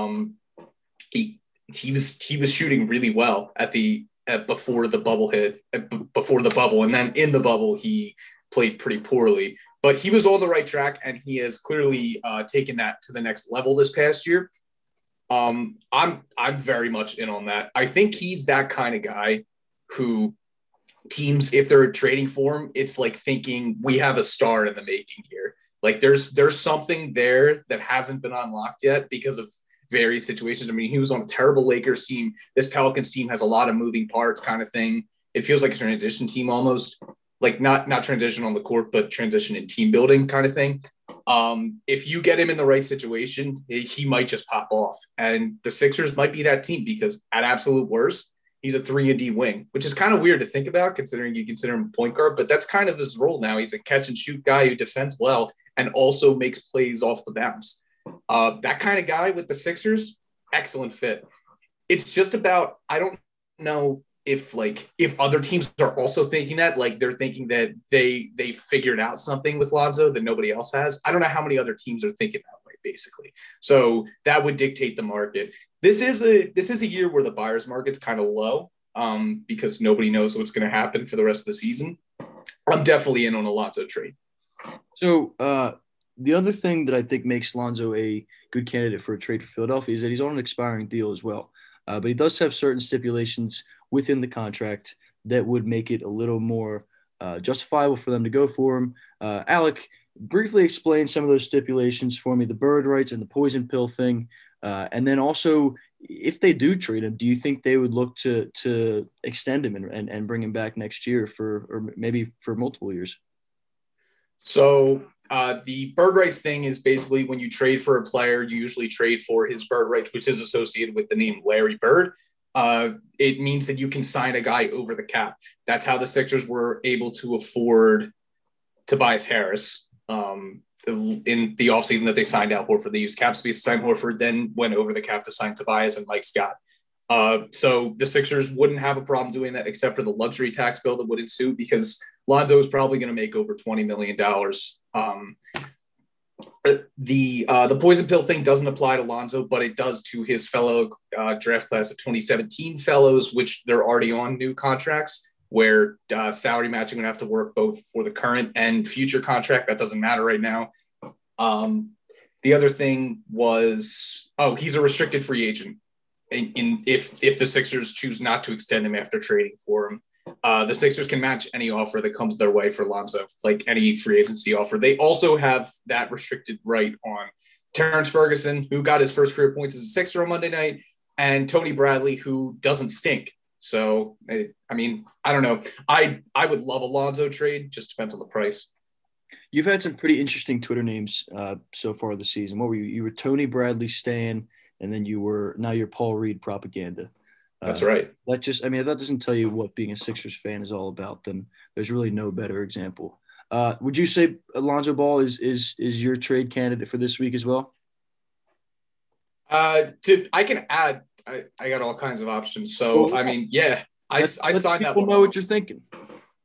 he was shooting really well before the bubble hit, before the bubble, and then in the bubble he played pretty poorly. But he was on the right track, and he has clearly taken that to the next level this past year. I'm very much in on that. I think he's that kind of guy who teams, if they're trading for him, it's like thinking we have a star in the making here. Like there's something there that hasn't been unlocked yet because of various situations. I mean, he was on a terrible Lakers team. This Pelicans team has a lot of moving parts kind of thing. It feels like a transition team almost. Like not transition on the court, but transition in team building kind of thing. If you get him in the right situation, he might just pop off. And the Sixers might be that team because at absolute worst, he's a 3-and-D wing, which is kind of weird to think about considering you consider him a point guard, but that's kind of his role now. He's a catch and shoot guy who defends well and also makes plays off the bounce. That kind of guy with the Sixers, excellent fit. It's just about, I don't know if other teams are also thinking that, like they're thinking that they figured out something with Lonzo that nobody else has. I don't know how many other teams are thinking that way, basically. So that would dictate the market. This is a year where the buyer's market's kind of low because nobody knows what's going to happen for the rest of the season. I'm definitely in on a Lonzo trade. So the other thing that I think makes Lonzo a good candidate for a trade for Philadelphia is that he's on an expiring deal as well. But he does have certain stipulations within the contract that would make it a little more justifiable for them to go for him. Alec, briefly explain some of those stipulations for me, the bird rights and the poison pill thing. And then also, if they do trade him, do you think they would look to extend him and bring him back next year or maybe for multiple years? So the bird rights thing is basically when you trade for a player, you usually trade for his bird rights, which is associated with the name Larry Bird. It means that you can sign a guy over the cap. That's how the Sixers were able to afford Tobias Harris in the offseason that they signed out Horford. They used cap space to sign Horford, then went over the cap to sign Tobias and Mike Scott. So the Sixers wouldn't have a problem doing that except for the luxury tax bill that would ensue because Lonzo is probably going to make over $20 million. The poison pill thing doesn't apply to Lonzo, but it does to his fellow draft class of 2017 fellows, which they're already on new contracts where salary matching would have to work both for the current and future contract. That doesn't matter right now. The other thing was, he's a restricted free agent. If the Sixers choose not to extend him after trading for him, the Sixers can match any offer that comes their way for Lonzo, like any free agency offer. They also have that restricted right on Terrence Ferguson, who got his first career points as a Sixer on Monday night, and Tony Bradley, who doesn't stink. So, I mean, I don't know. I would love a Lonzo trade. Just depends on the price. You've had some pretty interesting Twitter names so far this season. What were you? You were Tony Bradley Stan, and then now you're Paul Reed propaganda. That's right. That doesn't tell you what being a Sixers fan is all about. Then there's really no better example. Would you say Lonzo Ball is your trade candidate for this week as well? I can add. I got all kinds of options. So I mean, yeah, I signed that. People know what you're thinking.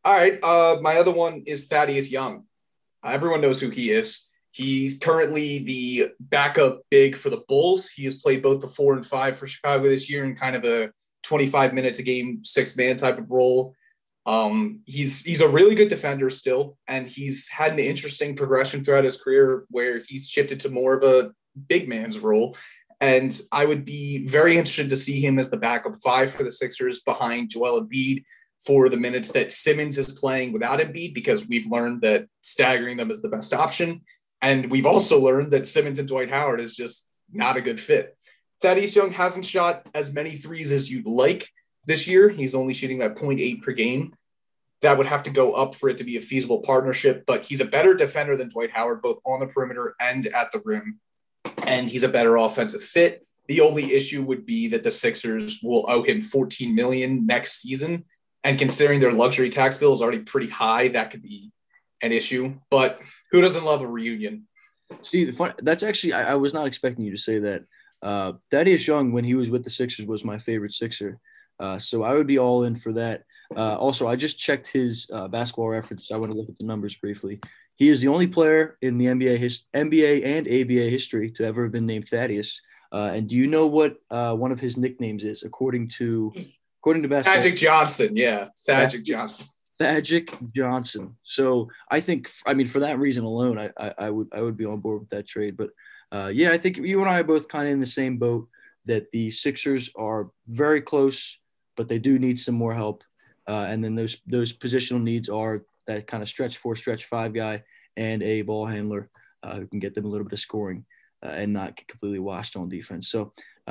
All right. My other one is Thaddeus Young. Everyone knows who he is. He's currently the backup big for the Bulls. He has played both the 4 and 5 for Chicago this year in kind of a 25 minutes a game, 6-man type of role. He's a really good defender still, and he's had an interesting progression throughout his career where he's shifted to more of a big man's role. And I would be very interested to see him as the backup 5 for the Sixers behind Joel Embiid for the minutes that Simmons is playing without Embiid, because we've learned that staggering them is the best option. And we've also learned that Simmons and Dwight Howard is just not a good fit. Thaddeus Young hasn't shot as many threes as you'd like this year. He's only shooting at 0.8 per game. That would have to go up for it to be a feasible partnership, but he's a better defender than Dwight Howard, both on the perimeter and at the rim. And he's a better offensive fit. The only issue would be that the Sixers will owe him $14 million next season. And considering their luxury tax bill is already pretty high, that could be an issue. But who doesn't love a reunion? See, that's actually, I was not expecting you to say that. Thaddeus Young, when he was with the Sixers, was my favorite Sixer. So I would be all in for that. Also, I just checked his basketball reference. I want to look at the numbers briefly. He is the only player in the NBA and ABA history to ever have been named Thaddeus. And do you know what one of his nicknames is, according to basketball? Thagic Johnson, yeah. Thagic Johnson. Thagic Johnson. So I think, for that reason alone, I would be on board with that trade. But yeah, I think you and I are both kind of in the same boat that the Sixers are very close, but they do need some more help. And then those positional needs are that kind of stretch 4, stretch 5 guy and a ball handler who can get them a little bit of scoring and not get completely washed on defense. So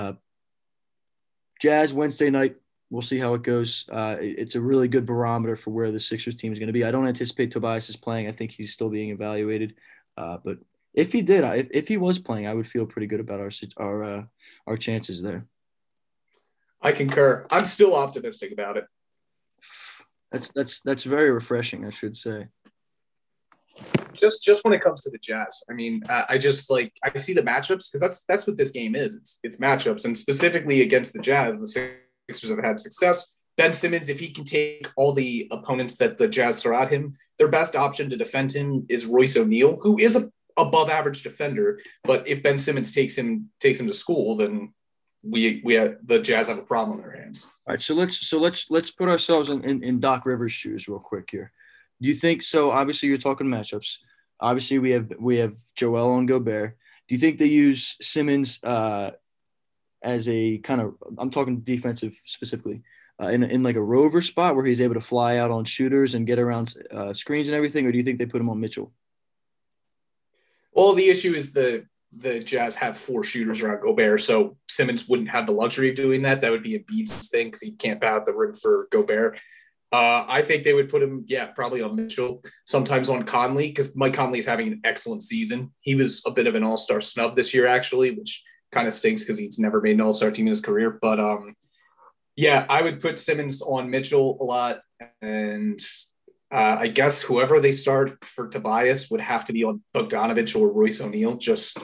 Jazz Wednesday night, we'll see how it goes. It's a really good barometer for where the Sixers team is going to be. I don't anticipate Tobias is playing. I think he's still being evaluated. But if he did, if he was playing, I would feel pretty good about our chances there. I concur. I'm still optimistic about it. That's very refreshing, I should say. Just when it comes to the Jazz, I see the matchups, because that's what this game is. It's matchups, and specifically against the Jazz, the Sixers have had success. Ben Simmons, if he can take all the opponents that the Jazz throw at him, their best option to defend him is Royce O'Neal, who is a above average defender. But if Ben Simmons takes him to school, then the Jazz have a problem on their hands. All right, so let's put ourselves in Doc Rivers' shoes real quick here. Do you think so? Obviously, you're talking matchups. Obviously, we have Joel and Gobert. Do you think they use Simmons as a kind of, I'm talking defensive specifically, in like a rover spot where he's able to fly out on shooters and get around screens and everything, or do you think they put him on Mitchell? Well, the issue is the Jazz have 4 shooters around Gobert, so Simmons wouldn't have the luxury of doing that. That would be Embiid's thing because he can't bat the rim for Gobert. I think they would put him, probably on Mitchell, sometimes on Conley, because Mike Conley is having an excellent season. He was a bit of an all-star snub this year, actually, which kind of stinks because he's never made an all-star team in his career. But, I would put Simmons on Mitchell a lot, and I guess whoever they start for Tobias would have to be on Bogdanovich or Royce O'Neal. Just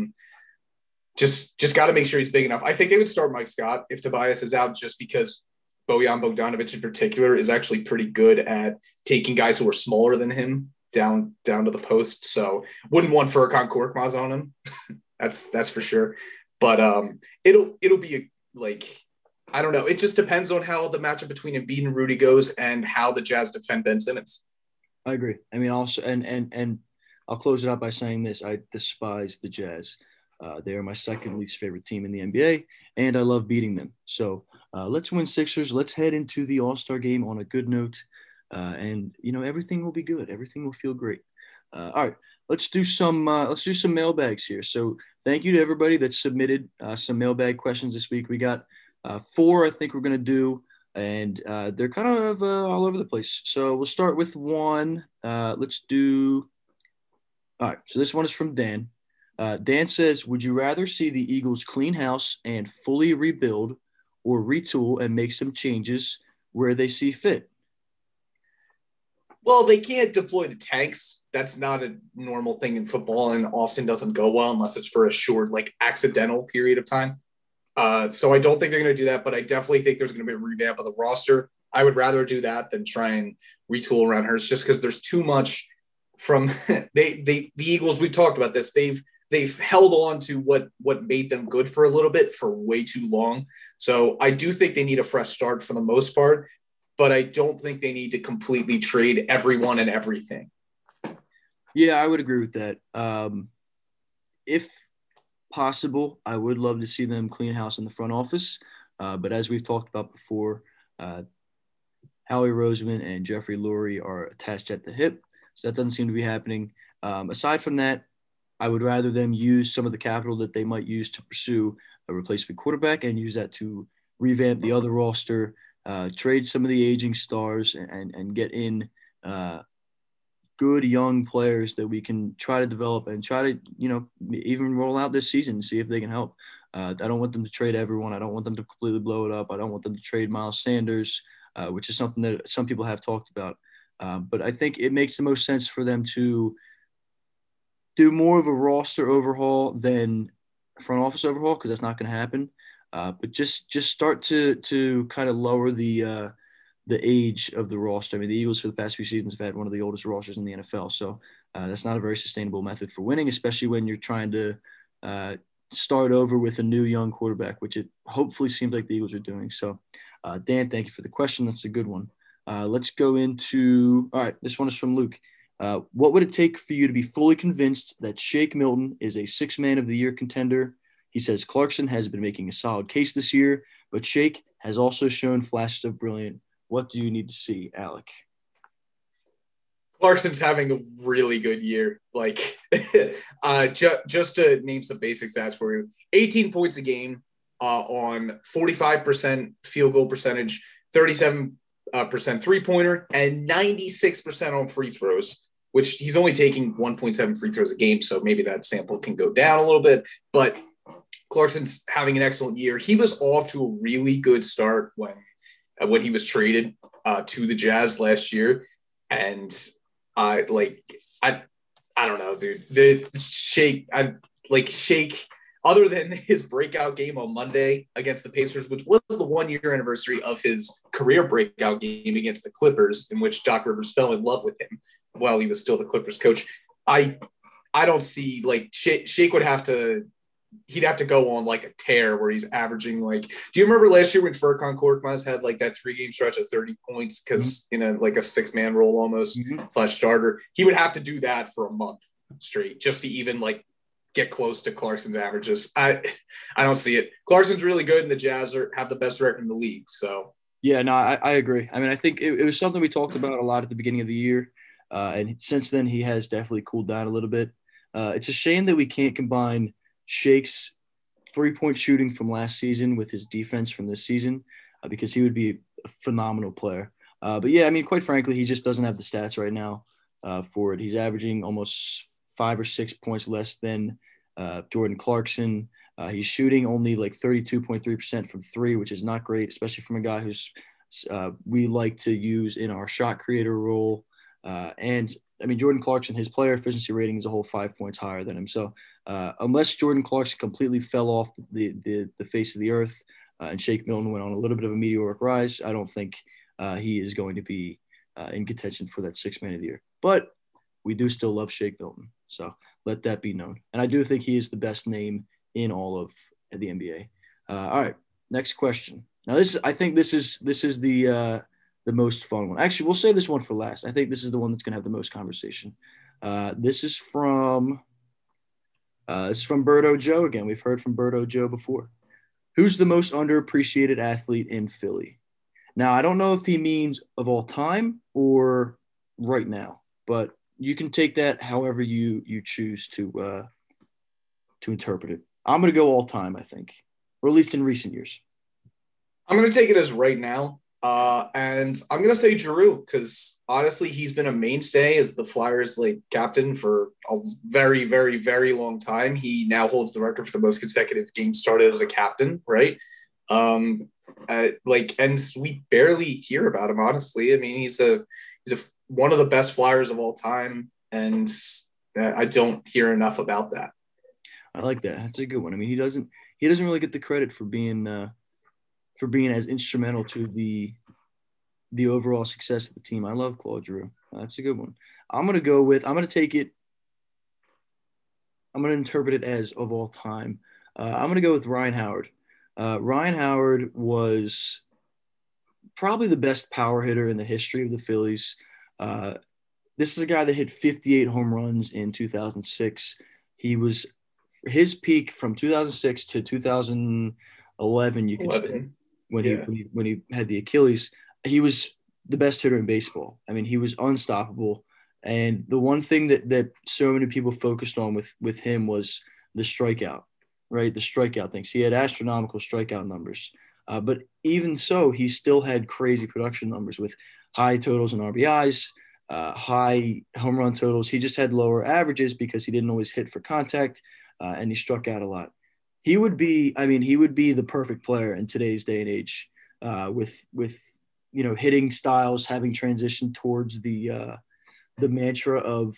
got to make sure he's big enough. I think they would start Mike Scott if Tobias is out, just because Bojan Bogdanovic in particular is actually pretty good at taking guys who are smaller than him down to the post. So wouldn't want Furkan Korkmaz on him. that's for sure. But it'll be I don't know. It just depends on how the matchup between Embiid and Rudy goes and how the Jazz defend Ben Simmons. I agree. Also, and I'll close it out by saying this. I despise the Jazz. They are my second least favorite team in the NBA, and I love beating them. So let's win, Sixers. Let's head into the All-Star game on a good note. And everything will be good. Everything will feel great. All right, let's do some mailbags here. So thank you to everybody that submitted some mailbag questions this week. We got 4, I think we're going to do, and they're kind of all over the place. So we'll start with one. Let's do – all right, so this one is from Dan. Dan says, would you rather see the Eagles clean house and fully rebuild or retool and make some changes where they see fit? Well, they can't deploy the tanks. That's not a normal thing in football and often doesn't go well unless it's for a short, accidental period of time. So I don't think they're going to do that, but I definitely think there's going to be a revamp of the roster. I would rather do that than try and retool around Hurts, just because there's too much from the Eagles. We've talked about this. They've held on to what made them good for a little bit for way too long. So I do think they need a fresh start for the most part, but I don't think they need to completely trade everyone and everything. Yeah, I would agree with that. If possible, I would love to see them clean house in the front office. But as we've talked about before, Howie Roseman and Jeffrey Lurie are attached at the hip. So that doesn't seem to be happening. Aside from that, I would rather them use some of the capital that they might use to pursue a replacement quarterback and use that to revamp the other roster, trade some of the aging stars, and get in good young players that we can try to develop and try to, even roll out this season and see if they can help. I don't want them to trade everyone. I don't want them to completely blow it up. I don't want them to trade Miles Sanders, which is something that some people have talked about. But I think it makes the most sense for them to do more of a roster overhaul than a front office overhaul, because that's not going to happen. But just start to kind of lower the age of the roster. I mean, the Eagles for the past few seasons have had one of the oldest rosters in the NFL. So that's not a very sustainable method for winning, especially when you're trying to start over with a new young quarterback, which it hopefully seems like the Eagles are doing. So, Dan, thank you for the question. That's a good one. Let's go into – all right, this one is from Luke. What would it take for you to be fully convinced that Shake Milton is a six-man of the year contender? He says Clarkson has been making a solid case this year, but Shake has also shown flashes of brilliant. What do you need to see, Alec? Clarkson's having a really good year. Like, just to name some basic stats for you: 18 points a game on 45% field goal percentage, 37% three-pointer, and 96% on free throws, which he's only taking 1.7 free throws a game, so maybe that sample can go down a little bit. But Clarkson's having an excellent year. He was off to a really good start when he was traded to the Jazz last year. And I don't know, dude. The Shake, other than his breakout game on Monday against the Pacers, which was the 1-year anniversary of his career breakout game against the Clippers, in which Doc Rivers fell in love with him while he was still the Clippers coach. I don't see, like, Shake would have to – he'd have to go on like a tear where he's averaging like, do you remember last year when Furkan Korkmaz had like that 3-game stretch of 30 points because in a like a 6-man role almost / starter? He would have to do that for a month straight just to even like get close to Clarkson's averages. I don't see it. Clarkson's really good, and the Jazz have the best record in the league. So yeah, no, I agree. I mean, I think it was something we talked about a lot at the beginning of the year, and since then he has definitely cooled down a little bit. It's a shame that we can't combine Shake's three-point shooting from last season with his defense from this season, because he would be a phenomenal player. But yeah, I mean, quite frankly, he just doesn't have the stats right now for it. He's averaging almost 5 or 6 points less than Jordan Clarkson. He's shooting only like 32.3% from three, which is not great, especially from a guy who's we like to use in our shot creator role. And I mean, Jordan Clarkson, his player efficiency rating is a whole 5 points higher than him. So unless Jordan Clarkson completely fell off the face of the earth and Shake Milton went on a little bit of a meteoric rise, I don't think he is going to be in contention for that 6-man of the year. But we do still love Shake Milton. So let that be known. And I do think he is the best name in all of the NBA. All right, next question. Now I think this is the most fun one. Actually, we'll save this one for last. I think this is the one that's going to have the most conversation. This is from Birdo Joe again. We've heard from Birdo Joe before. Who's the most underappreciated athlete in Philly? Now, I don't know if he means of all time or right now, but you can take that however you choose to interpret it. I'm going to go all time, I think, or at least in recent years. I'm going to take it as right now. And I'm going to say Giroux, because honestly, he's been a mainstay as the Flyers captain for a very, very, very long time. He now holds the record for the most consecutive games started as a captain, right? And we barely hear about him, honestly. I mean, he's one of the best Flyers of all time, and I don't hear enough about that. I like that. That's a good one. I mean, he doesn't really get the credit for being as instrumental to the the overall success of the team. I love Claude Giroux. That's a good one. I'm going to take it. I'm going to interpret it as of all time. I'm going to go with Ryan Howard. Ryan Howard was probably the best power hitter in the history of the Phillies. This is a guy that hit 58 home runs in 2006. His peak from 2006 to 2011, you could say, when he had the Achilles, he was the best hitter in baseball. I mean, he was unstoppable. And the one thing that so many people focused on with him was the strikeout, right? The strikeout things. He had astronomical strikeout numbers. But even so, he still had crazy production numbers with high totals and RBIs, high home run totals. He just had lower averages because he didn't always hit for contact, and he struck out a lot. He would be the perfect player in today's day and age, with hitting styles having transitioned towards the mantra of,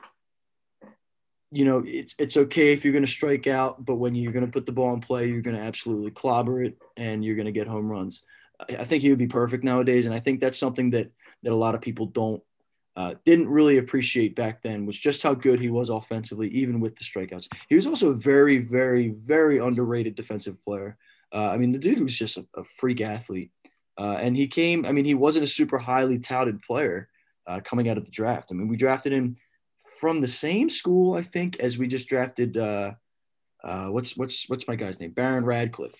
it's okay if you're going to strike out, but when you're going to put the ball in play, you're going to absolutely clobber it and you're going to get home runs. I think he would be perfect nowadays. And I think that's something that a lot of people didn't really appreciate back then, was just how good he was offensively, even with the strikeouts. He was also a very, very, very underrated defensive player. The dude was just a freak athlete. And he wasn't a super highly touted player coming out of the draft. I mean, we drafted him from the same school, I think, as we just drafted what's my guy's name? Baron Radcliffe.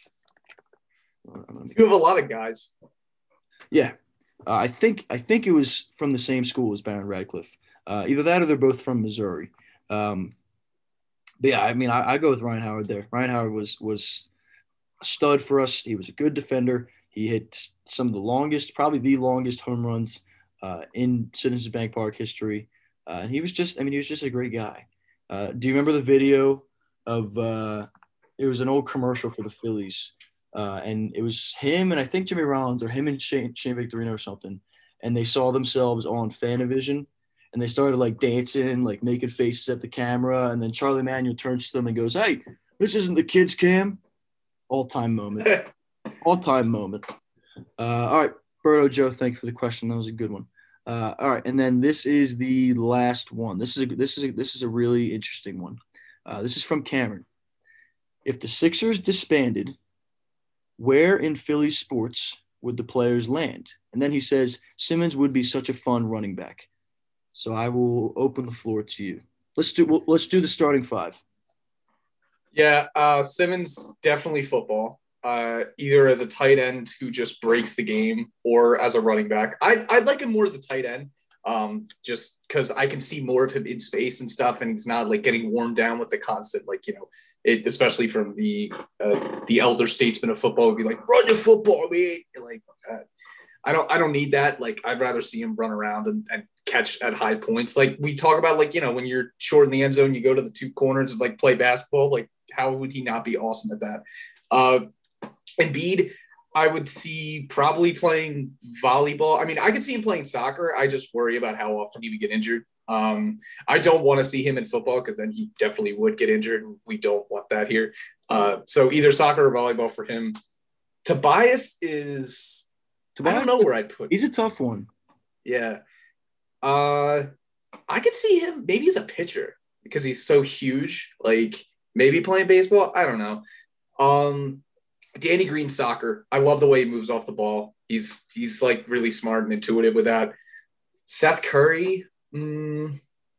You have a lot of guys. Yeah. I think it was from the same school as Baron Radcliffe. Either that or they're both from Missouri. But yeah, I go with Ryan Howard there. Ryan Howard was a stud for us. He was a good defender. He hit some of the longest, probably the longest home runs in Citizens Bank Park history. And he was just a great guy. Do you remember the video of it was an old commercial for the Phillies, and it was him and I think Jimmy Rollins, or him and Shane Victorino or something, and they saw themselves on Fanavision, and they started like dancing, like making faces at the camera, and then Charlie Manuel turns to them and goes, "Hey, this isn't the kids' cam." All-time moment. All-time moment. All right, Berto Joe, thank you for the question. That was a good one. All right, and then this is the last one. This is a really interesting one. This is from Cameron. If the Sixers disbanded, where in Philly sports would the players land? And then he says Simmons would be such a fun running back. So I will open the floor to you. Let's do the starting five. Yeah, Simmons definitely football. Either as a tight end who just breaks the game, or as a running back. I'd like him more as a tight end, just because I can see more of him in space and stuff, and he's not like getting worn down with the constant, it, especially from the elder statesman of football, would be like, run the football, man. I don't need that. Like, I'd rather see him run around and catch at high points. Like we talk about, when you're short in the end zone, you go to the two corners and like play basketball. Like, how would he not be awesome at that? Embiid, I would see probably playing volleyball. I mean, I could see him playing soccer. I just worry about how often he would get injured. I don't want to see him in football because then he definitely would get injured. We don't want that here. So either soccer or volleyball for him. Tobias, I don't know where I'd put him. He's a tough one. Yeah. I could see him maybe as a pitcher because he's so huge. Like maybe playing baseball. I don't know. Danny Green, soccer. I love the way he moves off the ball. He's like really smart and intuitive with that. Seth Curry. You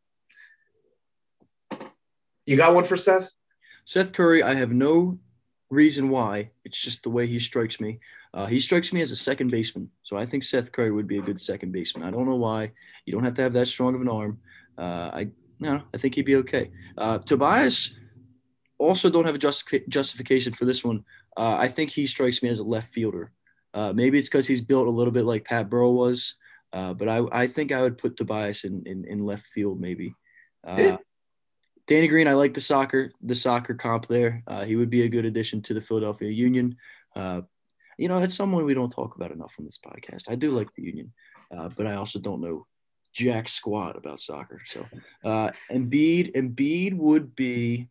got one for Seth? Seth Curry, I have no reason why. It's just the way he strikes me. He strikes me as a second baseman. So I think Seth Curry would be a good second baseman. I don't know why. You don't have to have that strong of an arm. I think he'd be okay. Tobias, also don't have a justification for this one. I think he strikes me as a left fielder. Maybe it's because he's built a little bit like Pat Burrell was. But I think I would put Tobias in left field maybe. Danny Green, I like the soccer comp there. He would be a good addition to the Philadelphia Union. It's someone we don't talk about enough on this podcast. I do like the Union, but I also don't know jack squat about soccer. So Embiid would be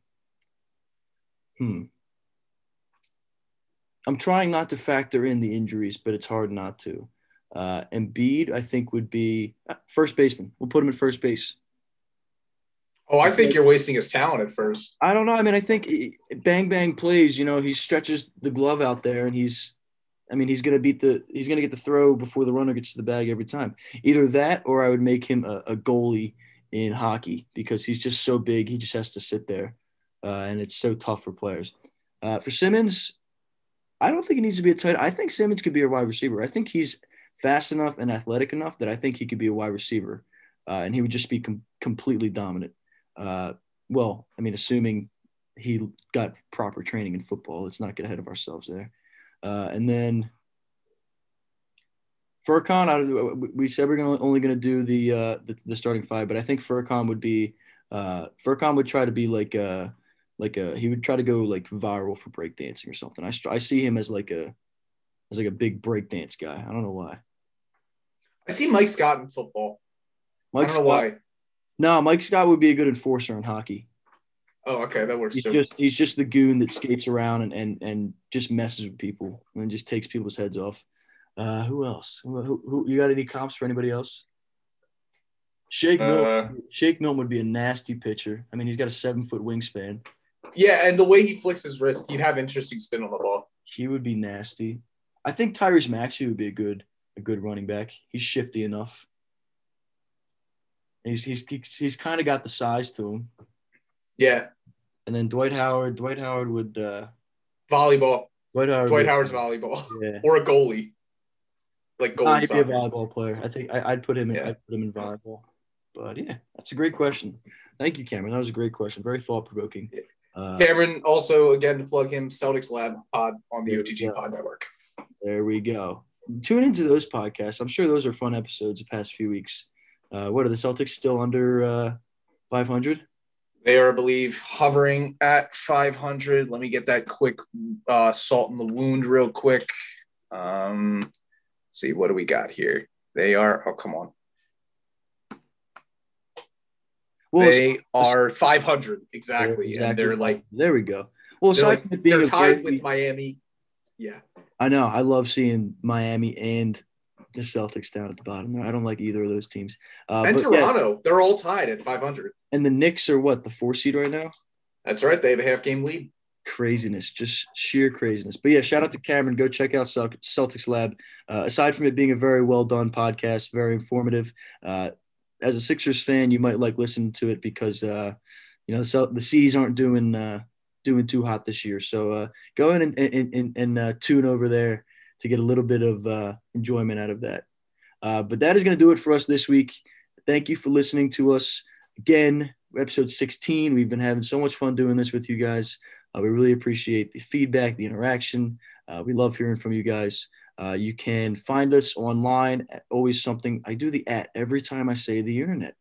I'm trying not to factor in the injuries, but it's hard not to. Embiid, I think, would be first baseman. We'll put him at first base. Oh, I think you're wasting his talent at first. I don't know. I mean, I think Bang Bang plays, he stretches the glove out there and he's going to get the throw before the runner gets to the bag every time. Either that or I would make him a goalie in hockey because he's just so big. He just has to sit there and it's so tough for players. For Simmons, I don't think he needs to be a tight end. I think Simmons could be a wide receiver. I think he's fast enough and athletic enough that I think he could be a wide receiver and he would just be completely dominant. Assuming he got proper training in football. Let's not get ahead of ourselves there. And then Furkan, we said we're only going to do the starting five, but I think Furkan would try to be he would try to go like viral for breakdancing or something. I see him as like a big breakdance guy. I don't know why. I see Mike Scott in football. I don't know why. No, Mike Scott would be a good enforcer in hockey. Oh, okay, that works. He's just the goon that skates around and just messes with people and just takes people's heads off. Who else? Who you got any comps for anybody else? Shake Milton would be a nasty pitcher. I mean, he's got a 7-foot wingspan. Yeah, and the way he flicks his wrist, he'd have interesting spin on the ball. He would be nasty. I think Tyrese Maxey would be a good running back. He's shifty enough. He's kind of got the size to him. Yeah. And then Dwight Howard would volleyball. Dwight Howard's volleyball. Yeah. Or a goalie. Like goalie. He'd be a volleyball player. I think I'd put him in volleyball. But yeah, that's a great question. Thank you, Cameron. That was a great question. Very thought-provoking. Cameron, also, again, to plug him, Celtics Lab pod on the OTG Pod Network. There we go. Tune into those podcasts. I'm sure those are fun episodes the past few weeks. What are the Celtics still under 500? They are, I believe, hovering at 500. Let me get that quick salt in the wound real quick. See, what do we got here? They are – oh, come on. Well, they are 500, exactly. And they're like – there we go. Well, they're tied with Miami. Yeah. I know. I love seeing Miami and the Celtics down at the bottom there. I don't like either of those teams. And Toronto, they're all tied at 500. And the Knicks are what, the 4 seed right now? That's right. They have a half-game lead. Craziness, just sheer craziness. But yeah, shout out to Cameron. Go check out Celtics Lab. Aside from it being a very well-done podcast, very informative, as a Sixers fan, you might like listening to it because, the C's aren't doing too hot this year. So go in and tune over there to get a little bit of enjoyment out of that. But that is going to do it for us this week. Thank you for listening to us. Again, episode 16. We've been having so much fun doing this with you guys. We really appreciate the feedback, the interaction. We love hearing from you guys. You can find us online at Always Something. I do the @ every time I say the internet.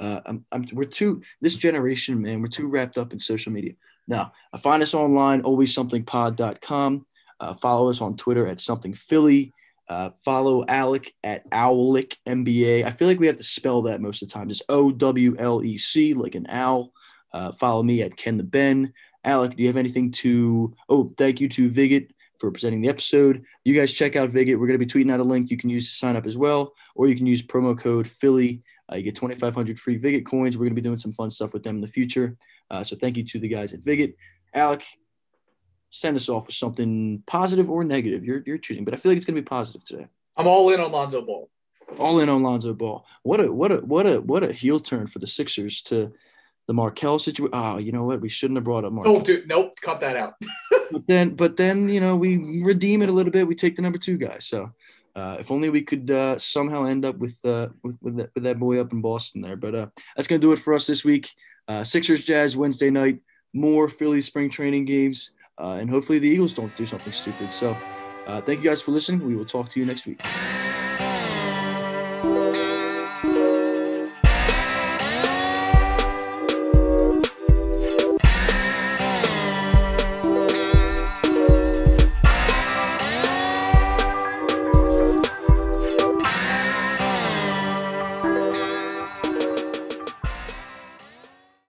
This generation, man, we're too wrapped up in social media. Now, find us online, alwayssomethingpod.com. Follow us on Twitter at Something Philly. Follow Alec at Owlec NBA. I feel like we have to spell that most of the time. Just OWLEC, like an owl. Follow me at Ken the Ben. Alec, do you have anything to – thank you to Viget for presenting the episode. You guys check out Viget. We're going to be tweeting out a link you can use to sign up as well, or you can use promo code Philly. You get 2,500 free Viget coins. We're going to be doing some fun stuff with them in the future. So thank you to the guys at Viget. Alec, send us off with something positive or negative. You're choosing, but I feel like it's going to be positive today. I'm all in on Lonzo Ball. All in on Lonzo Ball. What a heel turn for the Sixers to the Markelle situation. Oh, you know what? We shouldn't have brought up Markelle. Oh, dude, nope, cut that out. but then we redeem it a little bit. We take the number 2 guy. So if only we could somehow end up with that boy up in Boston there. But that's gonna do it for us this week. Sixers Jazz Wednesday night. More Philly spring training games, and hopefully the Eagles don't do something stupid. So thank you guys for listening. We will talk to you next week.